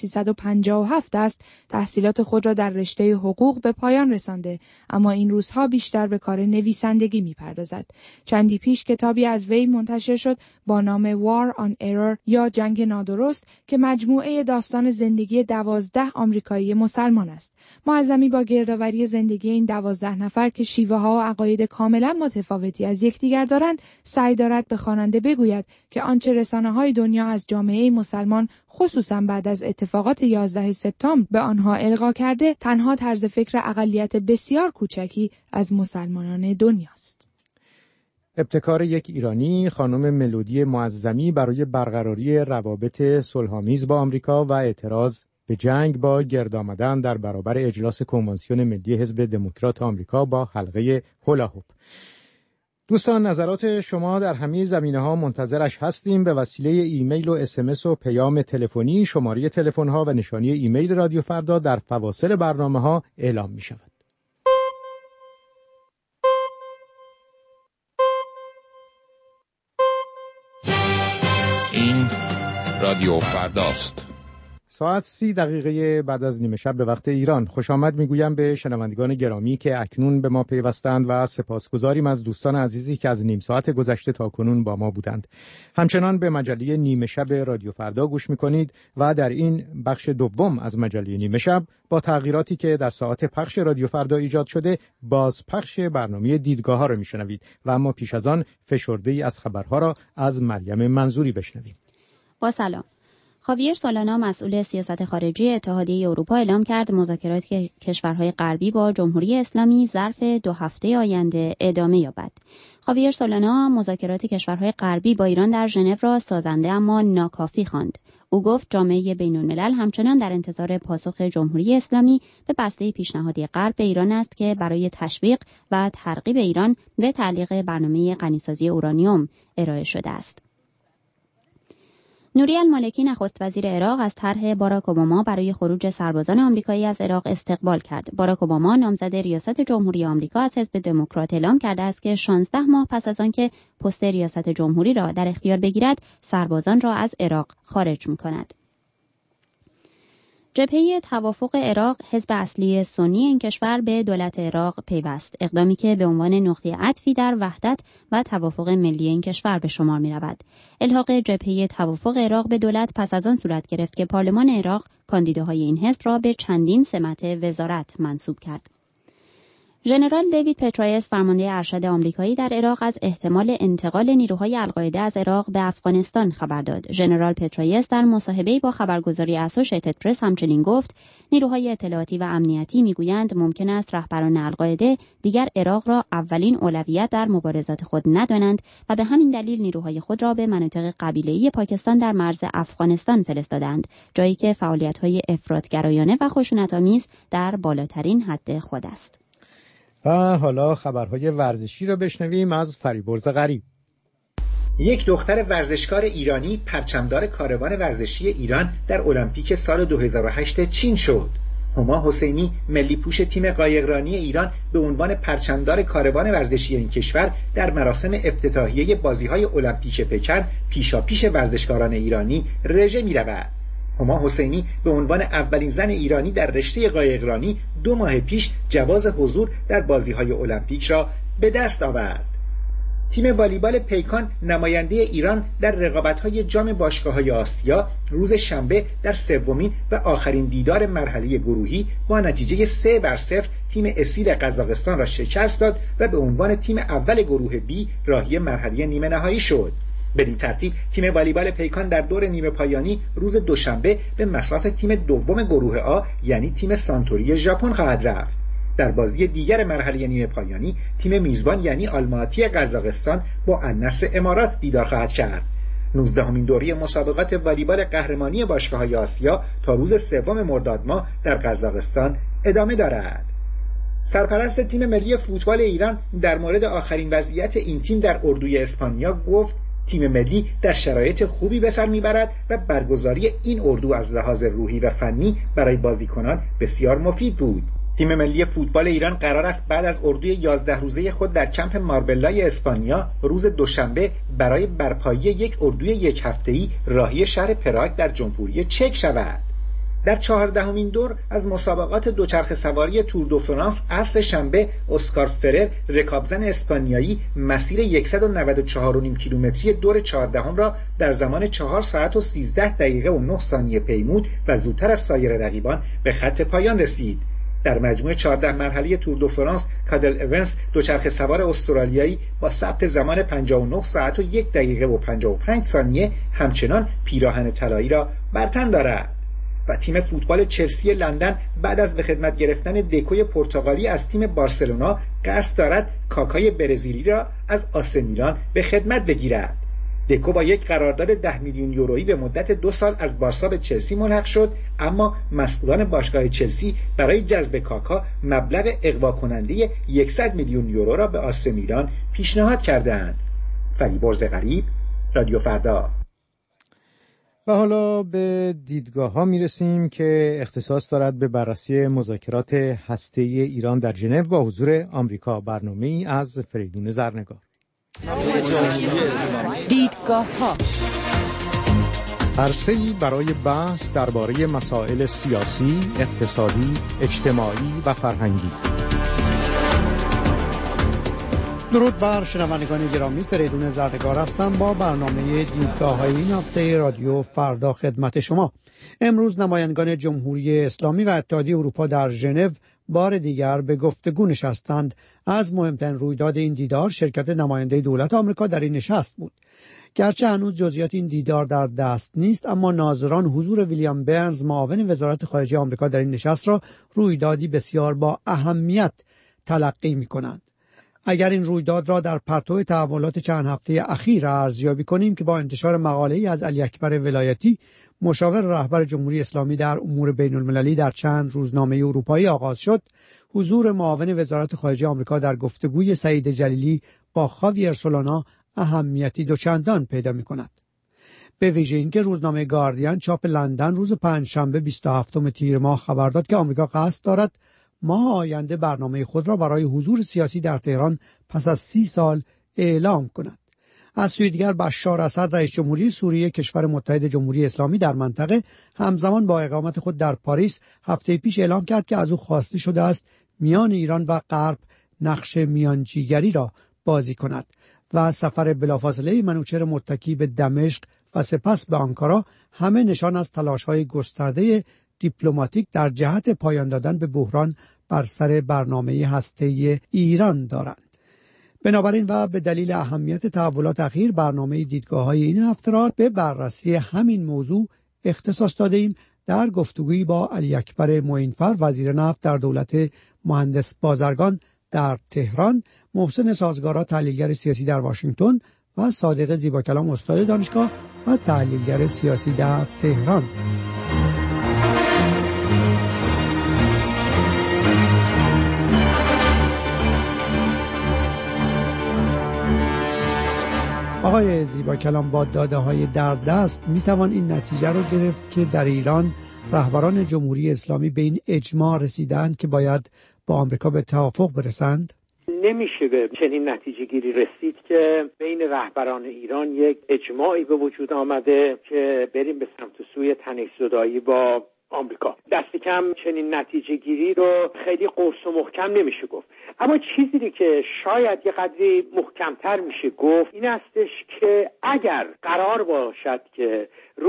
1357 است، تحصیلات خود را در رشته حقوق به پایان رسانده، اما این روزها بیشتر به کار نویسندگی می‌پردازد. چندی پیش کتابی از وی منتشر شد با نام War on Error یا جنگ نادرست که مجموعه داستان زندگی 12 آمریکایی مسلمان است. معظمی با گردآوری زندگی این 12 نفر که شیوه‌ها و عقاید کاملا متفاوتی از یکدیگر دارند، سعی دارد به خواننده بگوید که آنچه رسانه‌ها های دنیا از جامعه مسلمان خصوصاً بعد از اتفاقات 11 سپتامبر به آنها القا کرده، تنها طرز فکر اقلیت بسیار کوچکی از مسلمانان دنیاست. ابتکار یک ایرانی، خانم ملودی معظمی، برای برقراری روابط صلح‌آمیز با آمریکا و اعتراض به جنگ با گرد آمدن در برابر اجلاس کنوانسیون ملی حزب دموکرات آمریکا با حلقه هولاهوپ. دوستان، نظرات شما در همه زمینه‌ها منتظرش هستیم. به وسیله ایمیل و SMS و پیام تلفنی. شماره تلفن‌ها و نشانی ایمیل رادیو فردا در فواصل برنامه‌ها اعلام می‌شود. این رادیو فرداست. ساعت 30 بعد از نیمه شب به وقت ایران. خوش آمد میگویم به شنوندگان گرامی که اکنون به ما پیوستند و سپاسگزاریم از دوستان عزیزی که از نیم ساعت گذشته تا کنون با ما بودند. همچنان به مجله نیمه شب رادیو فردا گوش میکنید و در این بخش دوم از مجله نیمه شب با تغییراتی که در ساعت پخش رادیو فردا ایجاد شده، باز پخش برنامه دیدگاه ها رو میشنوید و اما پیش از آن فشرده‌ای از خبرها را از مریم منظوری بشنویم. با سلام. خاویر سولانا، مسئول سیاست خارجی اتحادیه اروپا، اعلام کرد مذاکرات کشورهای غربی با جمهوری اسلامی ظرف 2 هفته آینده ادامه یابد. خاویر سولانا مذاکرات کشورهای غربی با ایران در ژنو را سازنده اما ناکافی خواند. او گفت جامعه بین‌الملل همچنان در انتظار پاسخ جمهوری اسلامی به بسته پیشنهادی غرب به ایران است که برای تشویق و ترغیب ایران به تعلیق برنامه غنیسازی اورانیوم ارائه شده است. نوری المالکی، نخست وزیر عراق، از طرح باراک اوباما برای خروج سربازان آمریکایی از عراق استقبال کرد. باراک اوباما، نامزد ریاست جمهوری آمریکا، از حزب دموکرات اعلام کرده است که 16 ماه پس از آنکه پست ریاست جمهوری را در اختیار بگیرد، سربازان را از عراق خارج می‌کند. جبهه توافق عراق، حزب اصلی سنی این کشور، به دولت عراق پیوست، اقدامی که به عنوان نقطه عطفی در وحدت و توافق ملی این کشور به شمار می‌رود. الحاق جبهه توافق عراق به دولت پس از آن صورت گرفت که پارلمان عراق کاندیداهای این حزب را به چندین سمت وزارت منصوب کرد. ژنرال دیوید پترایس، فرمانده ارشد آمریکایی در عراق، از احتمال انتقال نیروهای القاعده از عراق به افغانستان خبر داد. ژنرال پترایس در مصاحبه‌ای با خبرگزاری اسوشیتد پرس همچنین گفت نیروهای اطلاعاتی و امنیتی میگویند ممکن است رهبران القاعده دیگر عراق را اولین اولویت در مبارزات خود ندانند و به همین دلیل نیروهای خود را به مناطق قبیله‌ای پاکستان در مرز افغانستان فرستادند، جایی که فعالیت‌های افراط‌گرایانه و خشونت‌آمیز در بالاترین حد خود است. و حالا خبرهای ورزشی رو بشنویم از فریبرز غریب. یک دختر ورزشکار ایرانی پرچمدار کاروان ورزشی ایران در المپیک سال 2008 چین شد. هما حسینی، ملی پوش تیم قایقرانی ایران، به عنوان پرچمدار کاروان ورزشی این کشور در مراسم افتتاحیه بازی‌های المپیک پکن پیشاپیش ورزشکاران ایرانی رژه می‌رود. هما حسینی به عنوان اولین زن ایرانی در رشته قایقرانی 2 ماه پیش جواز حضور در بازی‌های المپیک را به دست آورد. تیم والیبال پیکان، نماینده ایران در رقابت‌های جام باشگاه‌های آسیا، روز شنبه در سومین و آخرین دیدار مرحله گروهی با نتیجه 3-0 تیم اسیر قزاقستان را شکست داد و به عنوان تیم اول گروه B راهی مرحله نیمه نهایی شد. بدین ترتیب تیم والیبال پیکان در دور نیمه پایانی روز دوشنبه به مصاف تیم دوم گروه آ یعنی تیم سانتوری ژاپن خواهد رفت. در بازی دیگر مرحله نیمه پایانی تیم میزبان یعنی آلماتی قزاقستان با النصر امارات دیدار خواهد کرد. 19مین دوره مسابقات والیبال قهرمانی باشگاه‌های آسیا تا روز 3 مرداد ماه در قزاقستان ادامه دارد. سرپرست تیم ملی فوتبال ایران در مورد آخرین وضعیت این تیم در اردوی اسپانیا گفت تیم ملی در شرایط خوبی به سر میبرد و برگزاری این اردو از لحاظ روحی و فنی برای بازیکنان بسیار مفید بود. تیم ملی فوتبال ایران قرار است بعد از اردوی 11 روزه خود در کمپ ماربلای اسپانیا روز دوشنبه برای برپایی یک اردوی 1 هفته‌ای راهی شهر پراگ در جمهوری چک شود. در 14مین دور از مسابقات دوچرخه سواری تور دو فرانس عصر شنبه اسکار فرر، رکابزن اسپانیایی، مسیر 194.5 کیلومتری دور 14 را در زمان 4 ساعت و 13 دقیقه و 9 ثانیه پیمود و زودتر از سایر رقیبان به خط پایان رسید. در مجموعه 14 مرحله تور دو فرانس کادل اونس دوچرخه سوار استرالیایی با ثبت زمان 59 ساعت و 1 دقیقه و 55 ثانیه همچنان پیراهن طلایی را بر تن دارد. و تیم فوتبال چلسی لندن بعد از به خدمت گرفتن دکوی پرتغالی از تیم بارسلونا قصد دارد کاکای برزیلی را از آسه میلان به خدمت بگیرد. دکو با یک قرارداد 10 میلیون یورویی به مدت 2 سال از بارسا به چلسی ملحق شد، اما مسئولان باشگاه چلسی برای جذب کاکا مبلغ اغوا کننده 100 میلیون یورو را به آسه میلان پیشنهاد کردند. فریبرز غریب، رادیو فردا. و حالا به دیدگاه‌ها میرسیم که اختصاص دارد به بررسی مذاکرات هسته‌ای ایران در ژنو با حضور آمریکا. برنامه‌ای از فریدون زرنگار. دیدگاه‌ها عرصه‌ای برای بحث درباره مسائل سیاسی، اقتصادی، اجتماعی و فرهنگی. درود بر شنوندگان گرامی، فریدون زرنگار هستم با برنامه دیدگاه‌های این هفته رادیو فردا خدمت شما. امروز نمایندگان جمهوری اسلامی و اتحادیه اروپا در ژنو بار دیگر به گفتگو نشستند. از مهمترین رویداد این دیدار شرکت نماینده دولت آمریکا در این نشست بود. گرچه هنوز جزئیات این دیدار در دست نیست، اما ناظران حضور ویلیام برنز معاون وزارت خارجه آمریکا در این نشست را رویدادی بسیار با اهمیت تلقی می‌کنند. اگر این رویداد را در پرتو تحولات چند هفته اخیر ارزیابی کنیم که با انتشار مقاله‌ای از علی اکبر ولایتی مشاور رهبر جمهوری اسلامی در امور بین‌المللی در چند روزنامه اروپایی آغاز شد، حضور معاون وزارت خارجه آمریکا در گفتگوی سعید جلیلی با خاویر سولانا اهمیتی دوچندان پیدا می‌کند. به ویژه اینکه روزنامه گاردین چاپ لندن روز پنجشنبه 27 تیر ماه خبر داد که آمریکا قصد دارد ماه آینده برنامه خود را برای حضور سیاسی در تهران پس از 30 سال اعلام کند. از سوی دیگر بشار اسد رئیس جمهوری سوریه کشور متحد جمهوری اسلامی در منطقه همزمان با اقامت خود در پاریس هفته پیش اعلام کرد که از او خواسته شده است میان ایران و غرب نقش میانجیگری را بازی کند و سفر بلافاصله منوچهر متکی به دمشق و سپس به آنکارا همه نشان از تلاش‌های گسترده دیپلماتیک در جهت پایان دادن به بحران بر سر برنامه هسته‌ای ایران دارند. بنابراین و به دلیل اهمیت تحولات اخیر برنامه دیدگاه‌های این هفته را به بررسی همین موضوع اختصاص داده ایم. در گفتگویی با علی اکبر معینفر وزیر نفت در دولت مهندس بازرگان در تهران، محسن سازگارا تحلیلگر سیاسی در واشنگتن و صادق زیباکلام استاد دانشگاه و تحلیلگر سیاسی در تهران. آقای زیباکلام، با داده‌های در دست میتوان این نتیجه رو گرفت که در ایران رهبران جمهوری اسلامی به این اجماع رسیدند که باید با آمریکا به توافق برسند؟ نمیشه به چنین نتیجه گیری رسید که بین رهبران ایران یک اجماعی به وجود آمده که بریم به سمت سوی تنش‌زدایی با آمریکا. دست کم چنین نتیجه گیری رو خیلی قرص و محکم نمیشه گفت، اما چیزی که شاید یه قدری محکمتر میشه گفت این استش که اگر قرار باشد که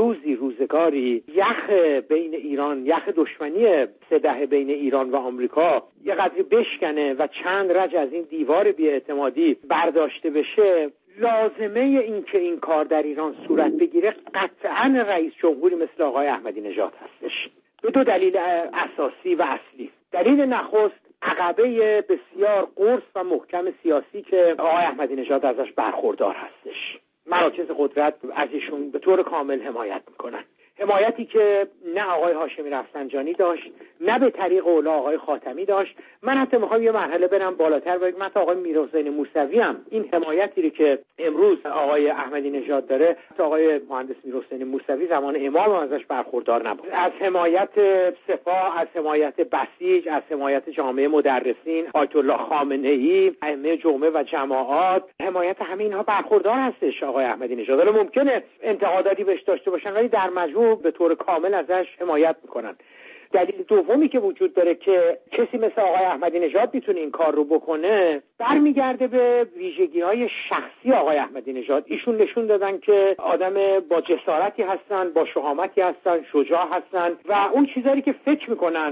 روزگاری یخ بین ایران، یخ دشمنی 3 بین ایران و آمریکا یه قدری بشکنه و چند رج از این دیوار بی‌اعتمادی برداشته بشه، لازمه این که این کار در ایران صورت بگیره قطعاً رئیس جمهوری مثل آقای احمدی نژاد هستش، به 2 دلیل اساسی و اصلی. دلیل نخست عقبه بسیار قرص و محکم سیاسی که آقای احمدی نژاد ازش برخوردار هستش. مراکز قدرت از ایشون به طور کامل حمایت میکنن، حمایتی که نه آقای هاشمی رفسنجانی داشت، نه به طریق اولا آقای خاتمی داشت. من حتی میخوام یه مرحله برم بالاتر و من تا آقای میرحسین موسوی هم این حمایتی رو که امروز آقای احمدی نژاد داره، تا آقای مهندس میرحسین موسوی زمان امام ازش برخوردار نبود. از حمایت سپاه، از حمایت بسیج، از حمایت جامعه مدرسین، آیت الله خامنه‌ای، ائمه جمعه و جماعات، حمایت همه اینها برخوردار هستش آقای احمدی نژاد. حالا ممکنه انتقاداتی بهش داشته باشن ولی در مجموع به طور کامل ازش حمایت میکنن. دلیل دومی که وجود داره که کسی مثل آقای احمدی نژاد میتونه این کار رو بکنه برمیگرده به ویژگی‌های شخصی آقای احمدی نژاد. ایشون نشون دادن که آدم با جسارتی هستن، با شهامتی هستن، شجاع هستن و اون چیزایی که فکر میکنن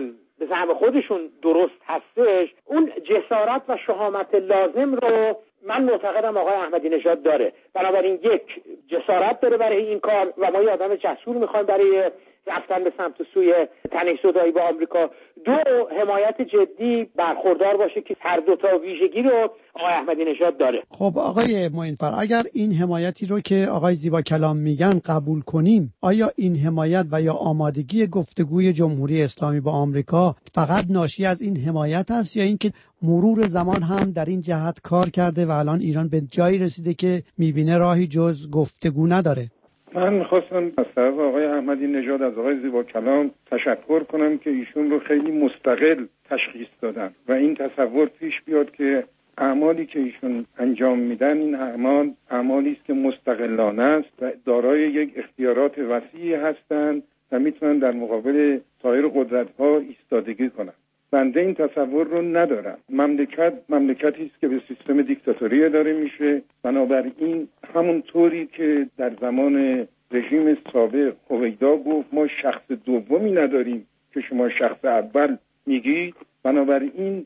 به زعم خودشون درست هستش، اون جسارت و شهامت لازم رو من معتقدم آقای احمدی نژاد داره. بنابراین یک، جسارت داره برای این کار و ما یه آدم جسور میخوایم برای رفتن به سمت سوی تنش‌زدایی با آمریکا. دو، حمایت جدی برخوردار باشه که هر دو تا ویژگی رو آقای احمدی نژاد داره. خب آقای معین‌فر، اگر این حمایتی رو که آقای زیبا کلام میگن قبول کنیم، آیا این حمایت و یا آمادگی گفتگوی جمهوری اسلامی با آمریکا فقط ناشی از این حمایت است یا اینکه مرور زمان هم در این جهت کار کرده و الان ایران به جایی رسیده که میبینه راهی جز گفتگو نداره؟ من میخواستم از طرف آقای احمدی نژاد از آقای زیبا کلام تشکر کنم که ایشون رو خیلی مستقل تشخیص دادن و این تصور پیش بیاد که اعمالی که ایشون انجام میدن این اعمالی است که مستقلانه است و دارای یک اختیارات وسیعی هستند و میتونن در مقابل سایر قدرت‌ها ایستادگی کنن. بنده این تصور رو ندارم. مملکتی است که به سیستم دیکتاتوری اداره میشه. بنابراین همون طوری که در زمان رژیم سابق هویدا گفت ما شخص دومی نداریم که شما شخص اول میگید، بنابراین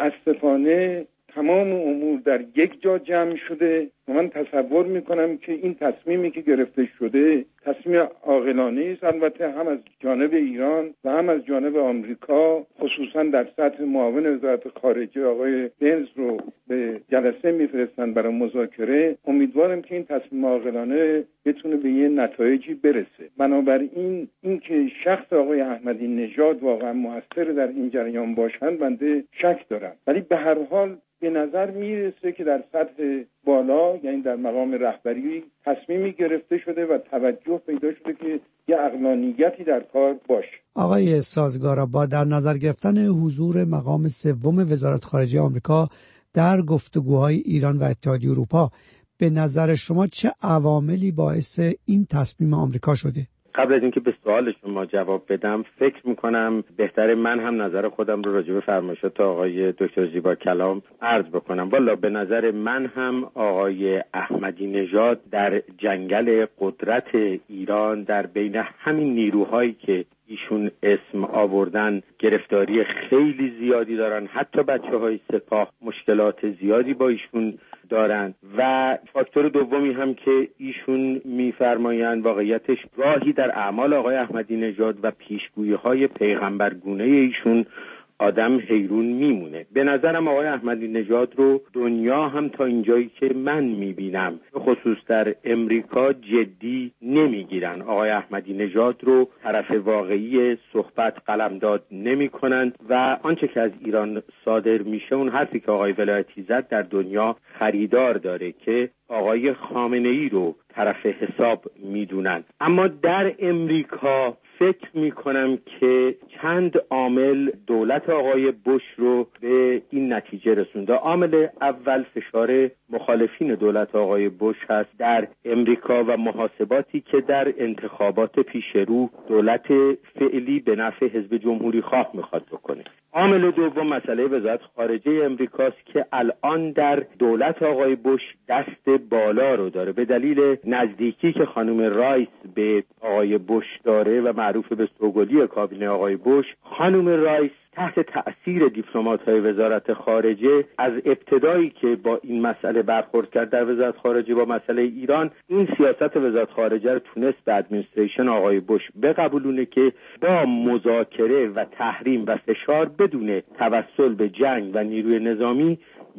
متاسفانه تمام امور در یک جا جمع شده و من تصور میکنم که این تصمیمی که گرفته شده تصمیم عاقلانه است، البته هم از جانب ایران و هم از جانب آمریکا، خصوصا در سطح معاون وزارت خارجه آقای بنز رو به جلسه میفرستن برای مذاکره. امیدوارم که این تصمیم عاقلانه بتونه به یه نتایجی برسه. بنابراین اینکه شخص آقای احمدی نژاد واقعا مؤثر در این جریان باشند بنده شک دارم، ولی به هر حال به نظر میرسه که در سطح بالا، یعنی در مقام رهبری، تصمیمی گرفته شده و توجه پیدا شده که یه عقلانیتی در کار باشه. آقای سازگارا، با در نظر گرفتن حضور مقام سوم وزارت خارجه آمریکا در گفتگوهای ایران و اتحادیه اروپا، به نظر شما چه عواملی باعث این تصمیم آمریکا شده؟ قبل از اینکه به سوال شما جواب بدم، فکر میکنم بهتره من هم نظر خودم رو راجع به فرمایشات آقای دکتر زیبا کلام عرض بکنم. والا به نظر من هم آقای احمدی نژاد در جنگل قدرت ایران، در بین همین نیروهایی که ایشون اسم آوردن، گرفتاری خیلی زیادی دارن. حتی بچه‌های سپاه مشکلات زیادی با ایشون دارن. و فاکتور دومی هم که ایشون میفرمایند، واقعیتش راهی در اعمال آقای احمدی نژاد و پیشگویی‌های پیغمبرگونه ایشون آدم حیرون میمونه. به نظرم آقای احمدی نژاد رو دنیا هم تا اینجایی که من میبینم، به خصوص در امریکا، جدی نمیگیرن. آقای احمدی نژاد رو طرف واقعی صحبت قلمداد نمیکنن و آنچه که از ایران صادر میشه، اون حرفی که آقای ولایتی زد، در دنیا خریدار داره که آقای خامنه‌ای رو طرف حساب میدونن. اما در امریکا فکر میکنم که چند عامل دولت آقای بوش رو به این نتیجه رسونده. عامل اول فشار مخالفین دولت آقای بوش هست در امریکا و محاسباتی که در انتخابات پیش رو دولت فعلی به نفع حزب جمهوری خواه میخواد بکنه. عامل دوم مسئله وزارت خارجه امریکاست که الان در دولت آقای بوش دست بالا رو داره به دلیل نزدیکی که خانم رایس به آقای بوش داره و معروف به سوگلی کابینه آقای بوش. خانم رایس تحت تأثیر دیپلمات‌های وزارت خارجه از ابتدایی که با این مسئله برخورد کرد در وزارت خارجه با مسئله ایران، این سیاست وزارت خارجه رو تونست به ادمنستریشن آقای بوش بقبولونه که با مذاکره و تحریم و فشار بدون توسل به جنگ و نیروی نظامی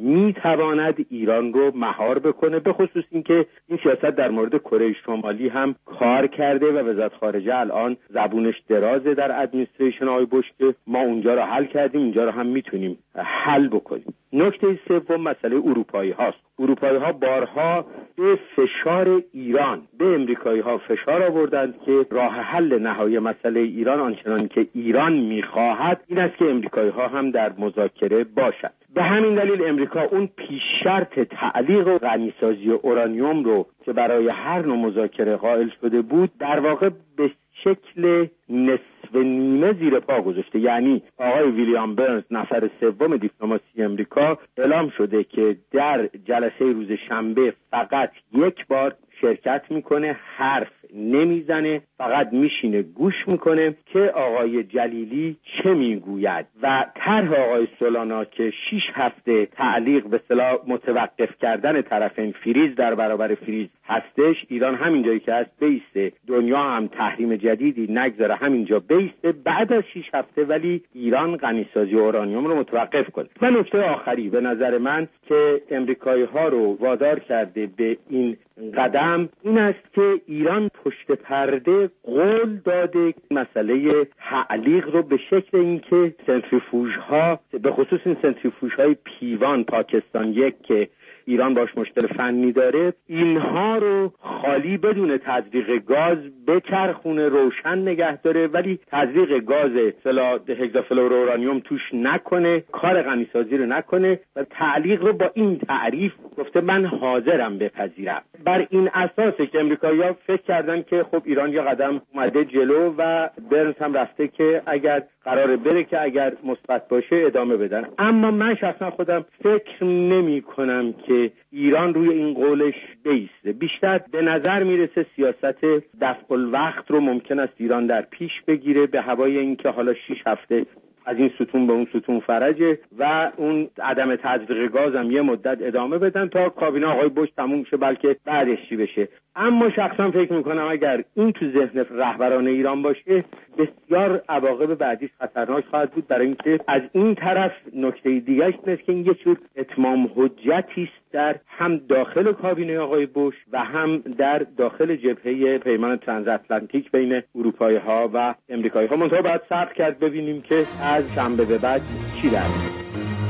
میتواند ایران رو مهار بکنه. به خصوص اینکه این سیاست در مورد کره شمالی هم کار کرده و وزارت خارجه الان زبونش درازه در ادمنستریشن آقای بوش که ما اونجا رو حل کردیم، اینجا رو هم میتونیم حل بکنیم. نکته سوم مسئله اروپایی هاست. اروپایی ها بارها به فشار ایران به امریکایی ها فشار آوردند که راه حل نهایی مسئله ایران آنچنان که ایران میخواهد این است که امریکایی ها هم در مذاکره باشند. به همین دلیل امریکا اون پیش شرط تعلیق و غنیسازی اورانیوم رو که برای هر نوع مذاکره قائل شده بود، در واقع به شکل نصف نیمه زیر پا گذاشته. یعنی آقای ویلیام برنز، نفر سوم دیپلماسی امریکا، اعلام شده که در جلسه روز شنبه فقط یک بار شرکت میکنه، حرف نمیزنه، فقط میشینه گوش میکنه که آقای جلیلی چه میگوید و طرح آقای سولانا که 6 هفته تعلیق به اصطلاح متوقف کردن طرفین فریز در برابر فریز هستش. ایران همینجایی که هست بیسته، دنیا هم تحریم جدیدی نگذاره همینجا بیسته، بعد از 6 هفته ولی ایران غنیسازی اورانیوم رو متوقف کنه. و نکته آخری به نظر من که امریکایی ها رو وادار کرده به این قدم این است که ایران پشت پرده قول داده مسئله تعلیق رو به شکل اینکه سنتریفوژها، به خصوص این سنتریفوژهای پیوان پاکستان 1 که ایران باش مشکل فنی داره، اینها رو خالی بدون تزریق گاز بچرخونه، روشن نگه داره، ولی تزریق گاز هگزافلورورانیوم توش نکنه، کار غنیسازی رو نکنه و تعلیق رو با این تعریف گفته من حاضرم بپذیرم. بر این اساسه که امریکایی‌ها فکر کردن که خب ایران یه قدم اومده جلو و برنس هم رفته که اگر قراره بره که اگر مثبت باشه ادامه بدن. اما من شخصا خودم فکر نمی کنم که ایران روی این قولش بیسته. بیشتر به نظر میرسه سیاست دفع الوقت رو ممکن است ایران در پیش بگیره به هوای اینکه حالا 6 هفته از این ستون به اون ستون فرجه و اون عدم تزریق گاز هم یه مدت ادامه بدن تا کابینه آقای بوش تموم شه، بلکه بعدش چی بشه. اما شخصا فکر میکنم اگر این تو ذهن رهبران ایران باشه بسیار عواقب بعدیش خطرناک خواهد بود، برای اینکه از این طرف نکته دیگه‌اش اینه که این یه جور اتمام حجتی است در هم داخل کابینه آقای بوش و هم در داخل جبهه پیمان ترانزاتلانتیک بین اروپایی‌ها و امریکایی‌ها. منتها باید صبر کرد ببینیم که از شنبه به بعد چی در میاد.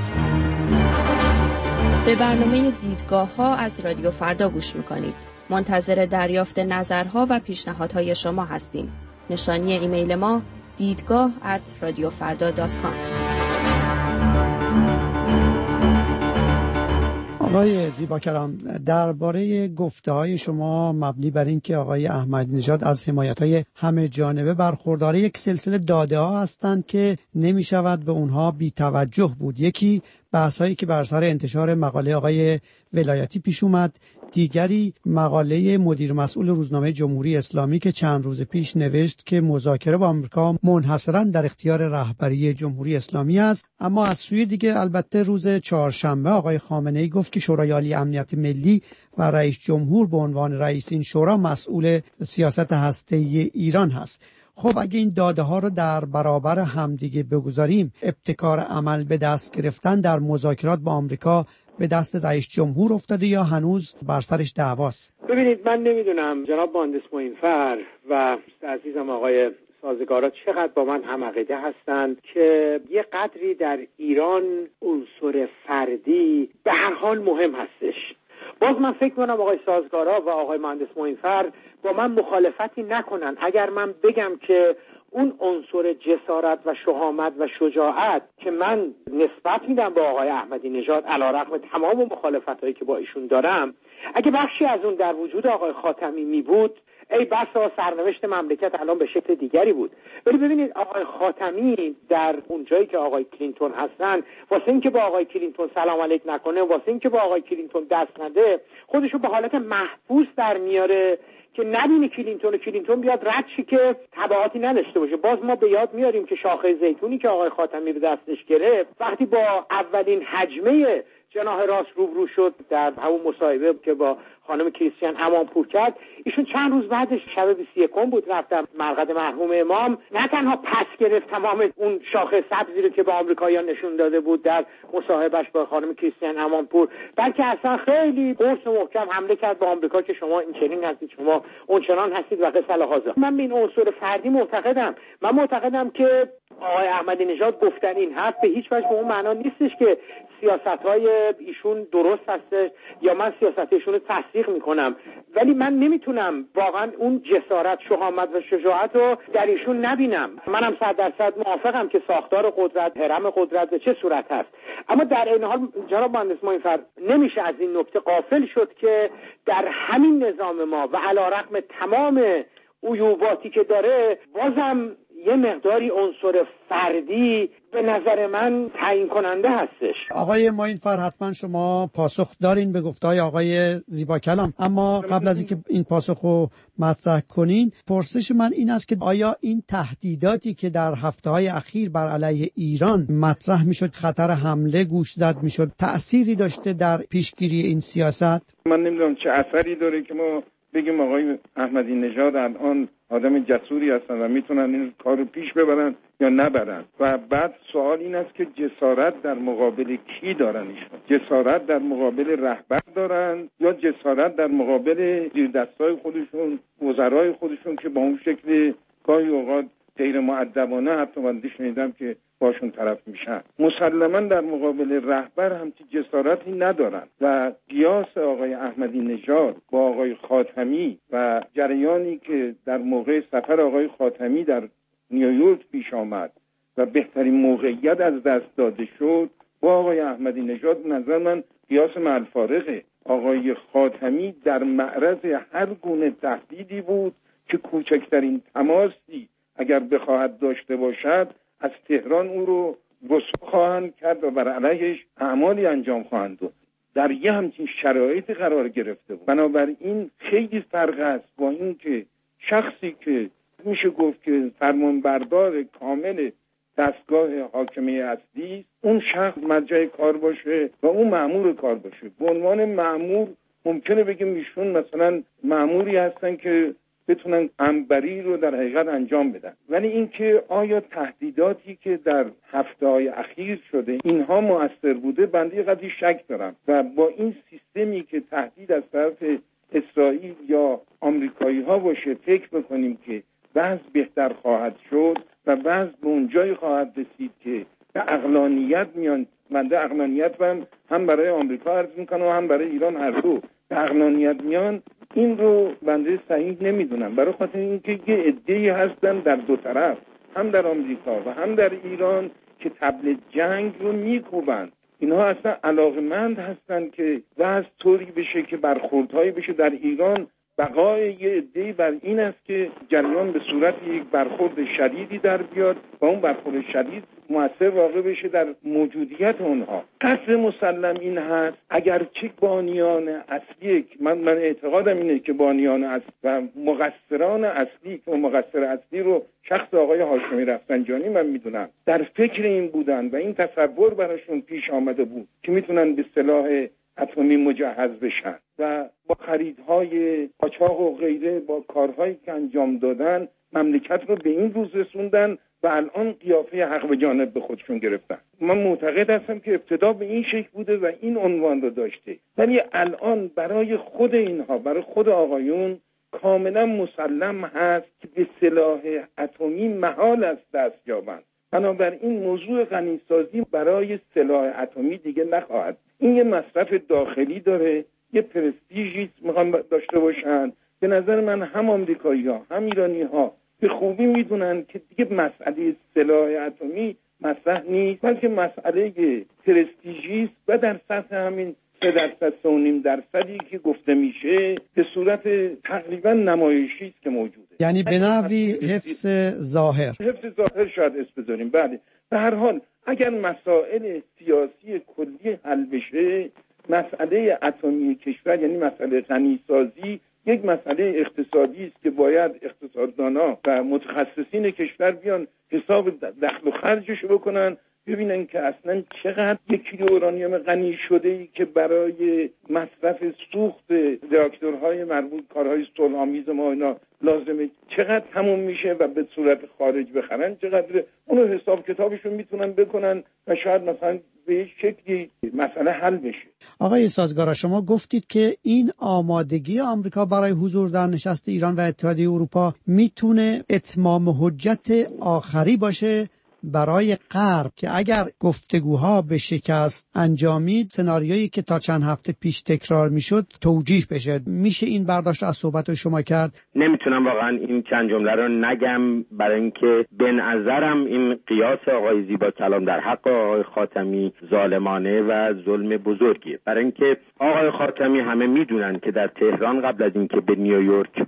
به برنامه دیدگاه‌ها از رادیو فردا گوش می‌کنید. منتظر دریافت نظرها و پیشنهادهای شما هستیم. نشانی ایمیل ما دیدگاه@radiofarda.com. آقای زیبا کلام، درباره گفته‌های شما مبنی بر اینکه آقای احمدی نژاد از حمایت‌های همه جانبه برخوردار یک سلسله داده‌ها هستند که نمی‌شود به اونها بی‌توجه بود. یکی بحث‌هایی که بر سر انتشار مقاله آقای ولایتی پیش اومد، دیگری مقاله مدیر مسئول روزنامه جمهوری اسلامی که چند روز پیش نوشت که مذاکره با آمریکا منحصراً در اختیار رهبری جمهوری اسلامی است. اما از سوی دیگه البته روز چهارشنبه آقای خامنه‌ای گفت که شورای عالی امنیت ملی و رئیس جمهور به عنوان رئیس این شورا مسئول سیاست هسته‌ای ایران هست. خب اگه این داده ها رو در برابر همدیگه بگذاریم، ابتکار عمل به دست گرفتن در مذاکرات با آمریکا به دست رئیس جمهور افتاده یا هنوز بر سرش دعواست؟ ببینید، من نمیدونم جناب مهندس معینفر و عزیزم آقای سازگارا چقدر با من هم عقیده هستند که یه قدری در ایران عنصر فردی به هر حال مهم هستش. باز من فکر کنم آقای سازگارا و آقای مهندس معینفر با من مخالفتی نکنن اگر من بگم که اون عنصر جسارت و شهامت و شجاعت که من نسبت میدم به آقای احمدی نژاد علیرغم تمام مخالفتایی که با ایشون دارم، اگه بخشی از اون در وجود آقای خاتمی می بود، ای بسا سرنوشت مملکت الان به شکل دیگری بود. ولی ببینید آقای خاتمی در اون جایی که آقای کلینتون هستن، واسه این که با آقای کلینتون سلام علیک نکنه، واسه این که با آقای کلینتون دست نده، خودشو به حالت محبوس در میاره که نبینه کلینتون بیاد رد شی که تبعاتی نداشته باشه. باز ما به یاد میاریم که شاخه زیتونی که آقای خاتمی به دستش گرفت وقتی با اولین هجمه جناح راست روبرو شد در همون مصاحبه که با خانم کریستیان امامپور کرد، ایشون چند روز بعدش شب 21 بود رفتم مرقد مرحوم امام، نه تنها پس گرفت تمام اون شاخه سبزی رو که به آمریکاییان نشون داده بود در مصاحبهش با خانم کریستیان امامپور، بلکه اصلا خیلی قرص و محکم حمله کرد به آمریکا که شما این چنین هستید، شما اون چنان هستید و قصه الهازا. من به این عنصر فردی معتقدم. من معتقدم که آقای احمدی نژاد گفتن این حرف به هیچ وجه به اون معنا نیستش که سیاست‌های ایشون درست هستش یا من سیاست ایشون رو تصدیق میکنم، ولی من نمیتونم واقعا اون جسارت، شهامت و شجاعت رو در ایشون نبینم. منم 100% موافقم که ساختار قدرت، هرم قدرت به چه صورت هست، اما در این حال جناب مهندس معینفر نمیشه از این نکته غافل شد که در همین نظام ما و علیرغم تمام عیوباتی که داره بازم یه مقداری عنصر فردی به نظر من تعیین کننده هستش. آقای معین-فر، حتما شما پاسخ دارین به گفته‌های آقای زیبا کلام، اما قبل از اینکه این پاسخ رو مطرح کنین، پرسش من این است که آیا این تهدیداتی که در هفته‌های اخیر بر علیه ایران مطرح میشد، خطر حمله گوش زد میشد، تأثیری داشته در پیشگیری این سیاست؟ من نمیدونم چه اثری داره که ما بگیم آقای احمدی نژاد الان آدم جسوری هستن و میتونن این کار رو پیش ببرن یا نبرن. و بعد سوال این است که جسارت در مقابل کی دارن ایشون؟ جسارت در مقابل رهبر دارن یا جسارت در مقابل زیردستای خودشون، وزرای خودشون که با اون شکل گاهی اوقات غیر مؤدبانه حتی من شنیدم که باشون طرف میشن. مسلما در مقابل رهبر همچی جسارتی ندارن و قیاس آقای احمدی نژاد با آقای خاتمی و جریانی که در موقع سفر آقای خاتمی در نیویورک پیش آمد و بهترین موقعیت از دست داده شد با آقای احمدی نژاد، نظر من قیاس مع الفارقه. آقای خاتمی در معرض هر گونه تهدیدی بود که کوچکترین تماسی اگر بخواهد داشته باشد از تهران او رو رسوا خواهند کرد و بر علیهش اعمالی انجام خواهند داد. در یه همچین شرایطی قرار گرفته بود. بنابراین خیلی فرق است با این که شخصی که میشه گفت که فرمانبردار کامل دستگاه حاکمه اصلی است، اون شخص مرجع کار باشه و اون مأمور کار باشه. به عنوان مأمور ممکنه بگیم ایشون مثلا مأموری هستن که بتونن انبری رو در حقیقت انجام بدن، ولی اینکه آیا تهدیداتی که در هفته‌های اخیر شده اینها مؤثر بوده، بنده قضیه شک دارم. و با این سیستمی که تهدید از طرف اسرائیل یا آمریکایی ها باشه، فکر بکنیم که بعض بهتر خواهد شد و بعض به اونجایی خواهد رسید که به عقلانیت میان. بنده عقلانیت هم برای آمریکا عرض میکنم و هم برای ایران، هر دو به عقلانیت میان. این رو بنده صحیح نمیدونم، برای خاطر اینکه یه عده‌ای هستن در دو طرف، هم در آمریکا و هم در ایران، که طبل جنگ رو میکوبند. اینها اصلا علاقمند هستن که وضع طوری بشه که برخوردهایی بشه. در ایران بقای یه عده‌ای بر این است که جریان به صورت یک برخورد شدیدی در بیاد و اون برخورد شدید مؤثر واقع بشه در موجودیت اونها. قصد مسلم این هست اگرچه بانیان اصلی، من اعتقادم اینه که بانیان اصلی و مقصران اصلی که مقصر اصلی رو شخص آقای هاشمی رفسنجانی من میدونم، در فکر این بودن و این تصور براشون پیش آمده بود که میتونن به سلاح اتمی مجهز بشن و با خریدهای قاچاق و غیره، با کارهایی که انجام دادن، مملکت رو به این روز رسوندن و الان قیافه حق به جانب به خودشون گرفتن. من معتقد هستم که ابتدا به این شکل بوده و این عنوان رو داشته، ولی الان برای خود اینها، برای خود آقایون کاملا مسلم هست که به سلاح اتمی محال است دست یابند. بنابراین موضوع غنیسازی برای سلاح اتمی دیگه نخواهد. این یه مصرف داخلی داره، یه پرستیژی میخوان داشته باشن. به نظر من هم آمریکایی‌ها هم ایرانی‌ها به خوبی میدونن که دیگه مسئله سلاح اتمی مطرح نیست، بلکه مسئله پرستیژی است و در سطح همین 3% 3.5% که گفته میشه به صورت تقریبا نمایشی است که موجوده. یعنی به نحوی حفظ ظاهر شاید اسم بذاریم. بله، به هر حال اگر مسائل سیاسی کلی حل بشه، مسئله اتمی کشور یعنی مسئله غنیسازی یک مسئله اقتصادی است که باید اقتصاددانا و متخصصین کشور بیان حساب دخل و خرجش بکنن، ببینن که اصلا چقدر یک کیلو اورانیوم غنی شده ای که برای مصرف سوخت راکتورهای مربوط کارهای صلح‌آمیز ما اینا لازمه چقدر تموم میشه و به صورت خارج بخرن چقدر، اونو حساب کتابشون میتونن بکنن و شاید مثلا به شکلی مسئله حل بشه. آقای سازگارا، شما گفتید که این آمادگی آمریکا برای حضور در نشست ایران و اتحادیه اروپا میتونه اتمام حجت آخری باشه برای غرب که اگر گفتگوها به شکست انجامید، سناریویی که تا چند هفته پیش تکرار میشد توجیه بشه. میشه این برداشت از صحبت شما کرد؟ نمیتونم واقعا این چند جمله رو نگم، برای اینکه به نظرم این قیاس آقای زیبا کلام در حق آقای خاتمی ظالمانه و ظلم بزرگیه. برای اینکه آقای خاتمی همه میدونن که در تهران قبل از اینکه به نیویورک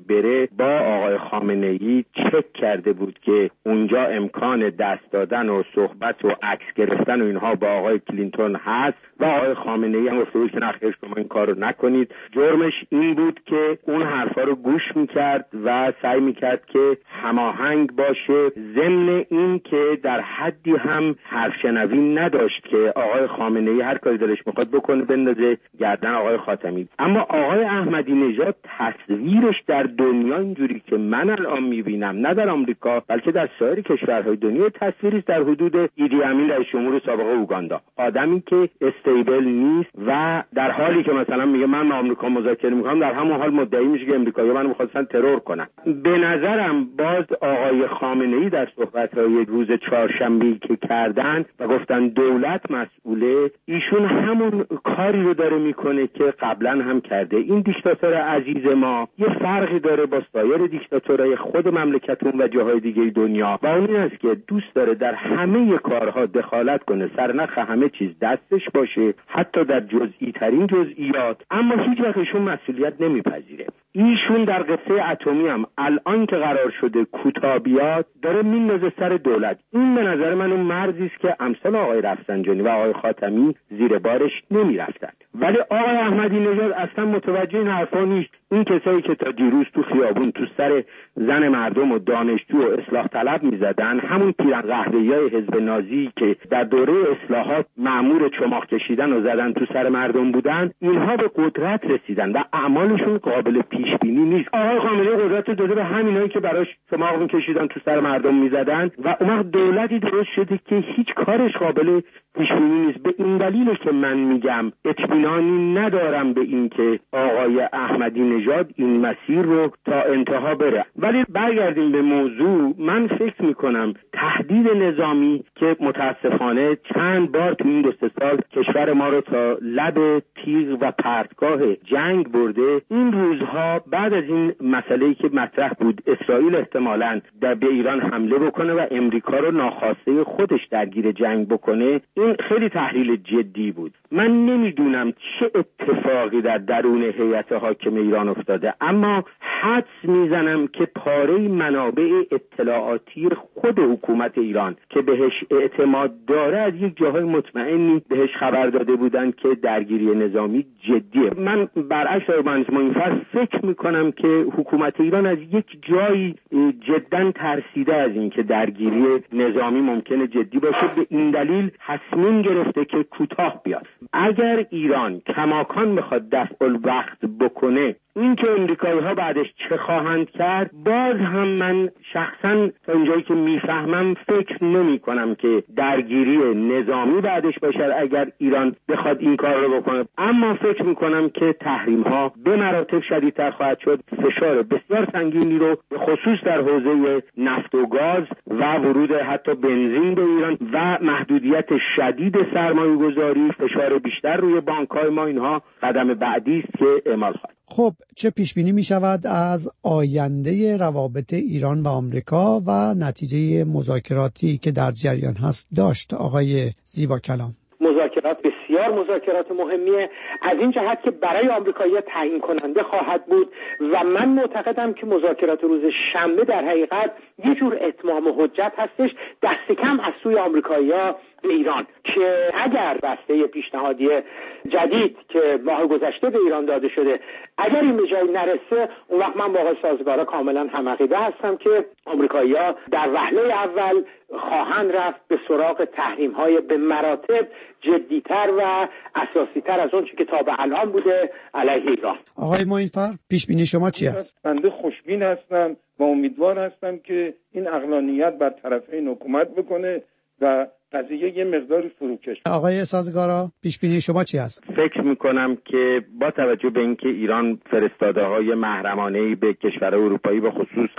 بره با آقای خامنه‌ای چک کرده بود که اونجا امکان دست دادن و صحبت و عکس گرفتن و اینها با آقای کلینتون هست و آقای خامنه‌ای هم گفته بود که نخیر شما این کارو نکنید. جرمش این بود که اون حرفا رو گوش میکرد و سعی میکرد که هماهنگ باشه، ضمن این که در حدی هم حرف شنوی نداشت که آقای خامنه‌ای هر کاری دلش میخواد بکنه بندازه گردن آقای خاتمی. اما آقای احمدی نژاد تصویرش در دنیا اینجوری که من الان میبینم، نه در آمریکا بلکه در سایر کشورهای دنیا، تصویری در حدود ایدی امین رئیس جمهور سابق اوگاندا، آدمی که استیبل نیست و در حالی که مثلا میگه من با آمریکا مذاکره میکنم، در همون حال مدعی میشه که امریکایی‌ها منو می‌خواستن ترور کنن. به نظرم باز آقای خامنه‌ای در صحبت‌های روز چهارشنبه‌ای که کردن و گفتن دولت مسئوله، ایشون همون کاری رو داره میکنه که قبلا هم کرده. این دیکتاتور عزیز ما یه فرقی داره با سایر دیکتاتورهای خود مملکتون و جاهای دیگه دنیا و اون این است که دوست داره در همه کارها دخالت کنه، سرنخ همه چیز دستش باشه، حتی در جزئی ترین جزئیات، اما هیچ وقت ایشون مسئولیت نمیپذیره. ایشون در قصه اتمی هم الان که قرار شده کوتاه بیاد داره میندازه سر دولت. این به نظر من اون مرزی است که امثال آقای رفسنجانی و آقای خاتمی زیر بارش نمیرفتن. ولی آقای احمدی نژاد اصلا متوجه این حرفا نیست. این کسایی که تا دیروز تو خیابون تو سر زن مردم و دانشجو و اصلاح طلب میزدن، همون پیرن قهوه‌ای حزب نازی که در دوره اصلاحات مأمور چماق کشیدن و زدن تو سر مردم بودن، اینها به قدرت رسیدن و اعمالشون قابل پیش بینی نیست. آقای خامنه‌ای قدرت داده به همینایی که براش چماق میکشیدن تو سر مردم میزدن و اون وقت دولتی درست شده که هیچ کارش قابل پیش بینی نیست. به این دلیله که من میگم اطمینانی ندارم به این که آقای احمدی نژاد این مسیر رو تا انتها بره. ولی برگردیم به موضوع، من فکر میکنم تهدید نظامی که متاسفانه چند بار تو این 2-3 سال کشور ما رو تا لب تیغ و پرتگاه جنگ برده، این روزها بعد از این مسئله‌ای که مطرح بود اسرائیل احتمالاً به ایران حمله بکنه و امریکا رو ناخواسته خودش درگیر جنگ بکنه، این خیلی تحلیل جدی بود. من نمیدونم چه اتفاقی در درون هیئت حاکم ایران افتاده، اما حدس میزنم که پاره منابع اطلاعاتی خود حکومت ایران که بهش اعتماد داره از یک جاهای مطمئنی بهش خبر داده بودن که درگیری نظامی جدیه. من برعکس مهندس معین‌فر فکر میکنم که حکومت ایران از یک جایی جداً ترسیده از این که درگیری نظامی ممکنه جدی باشه، به این دلیل تصمیم گرفته که کوتاه بیاد. اگر ایران کماکان بخواد دفع الوقت بکنه، این که امریکایی‌ها بعدش چه خواهند کرد، باز هم من شخصا تا اینجایی که میفهمم فکر نمی کنم که درگیری نظامی بعدش باشه اگر ایران بخواد این کار رو بکنه. اما فکر میکنم که تحریم‌ها به مراتب شدیدتر خواهد شد، فشار بسیار سنگینی رو به خصوص در حوزه نفت و گاز و ورود حتی بنزین به ایران و محدودیت شدید سرمایه‌گذاری، فشار بیشتر روی بانک‌های ما، اینها قدم بعدی است که اعمال خواهد. خب چه پیش بینی می شود از آینده روابط ایران و آمریکا و نتیجه مذاکراتی که در جریان هست داشت آقای زیبا کلام؟ مذاکرات بسیار مذاکرات مهمیه، از این جهت که برای آمریکایی‌ها تعیین کننده خواهد بود و من معتقدم که مذاکرات روز شنبه در حقیقت یه جور اتمام حجت هستش، دست کم از سوی آمریکایی‌ها به ایران، که اگر بسته پیشنهادی جدید که ماه گذشته به ایران داده شده اگر این به جایی نرسه، اون وقت من با آقای سازگارا کاملا همعقیده هستم که آمریکایی‌ها در وهله اول خواهند رفت به سراغ تحریم‌های به مراتب جدی‌تر و اساسی‌تر از اون چیزی که تا به الان بوده علیه ایران. آقای معین‌فر پیش بینی شما چی است؟ بنده خوشبین هستم و امیدوار هستم که این عقلانیت بر طرفین حکومت بکنه و قضیه یه مقداری فروکش. آقای سازگارا پیش بینی شما چی است؟ فکر میکنم که با توجه به اینکه ایران فرستاده‌های محرمانه‌ای به کشورهای اروپایی و خصوص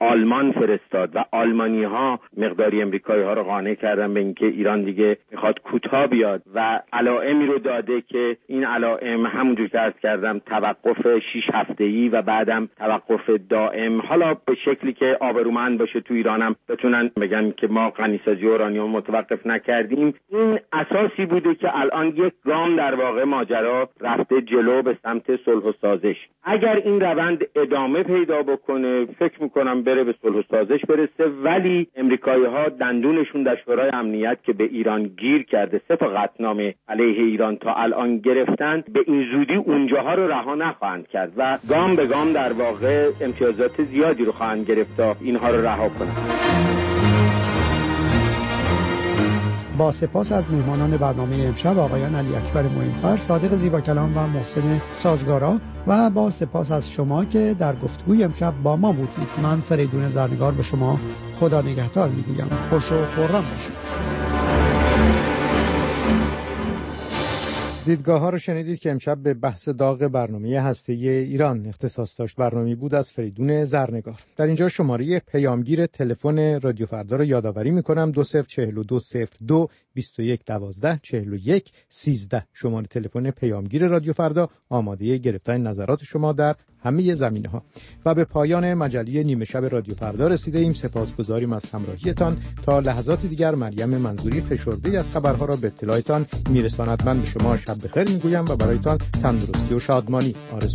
آلمان فرستاد و آلمانی‌ها مقداری امریکایی‌ها رو قانع کردن به اینکه ایران دیگه میخواد کوتاه بیاد و علائمی رو داده که این علائم همونجور که عرض کردم توقف 6 هفته‌ای و بعدم توقف دائم، حالا به شکلی که آبرومند باشه تو ایرانم بتونن بگن که ما غنیسازی اورانیوم متوقف نکردیم. این اساسی بوده که الان یک گام در واقع ماجرا رفته جلو به سمت صلح و سازش. اگر این روند ادامه پیدا بکنه فکر میکنم بره به صلح و سازش برسه، ولی امریکایی‌ها دندونشون در شورای امنیت که به ایران گیر کرده، 3 تا قطعنامه علیه ایران تا الان گرفتن، به این زودی اونجاها رو رها نخواهند کرد و گام به گام در واقع امتیازات زیادی رو خواهند گرفت تا اینها رو رها کنند. با سپاس از میهمانان برنامه امشب آقایان علی اکبر معین‌فر، صادق زیباکلام و محسن سازگارا، و با سپاس از شما که در گفتگوی امشب با ما بودید. من فریدون زرنگار به شما خدا نگهدار میگویم. خوش و خرم باشید. دیدگاه ها رو شنیدید که امشب به بحث داغ برنامه هسته‌ای ایران اختصاص داشت. برنامه بود از فریدون زرنگار. در اینجا شماره پیامگیر تلفن رادیو فردا رو یادآوری میکنم: 204202 2112 41 13. شماره تلفن پیامگیر رادیو فردا آماده گرفتن نظرات شما در همه زمینه‌ها. و به پایان مجله نیمه شب رادیو فردا رسیده ایم. سپاسگزاریم از همراهیتان. تا لحظات دیگر مریم منظوری فشرده از خبرها را به اطلاعتان میرساند. من به شما شب بخیر میگویم و برایتان تندرستی و شادمانی آرزو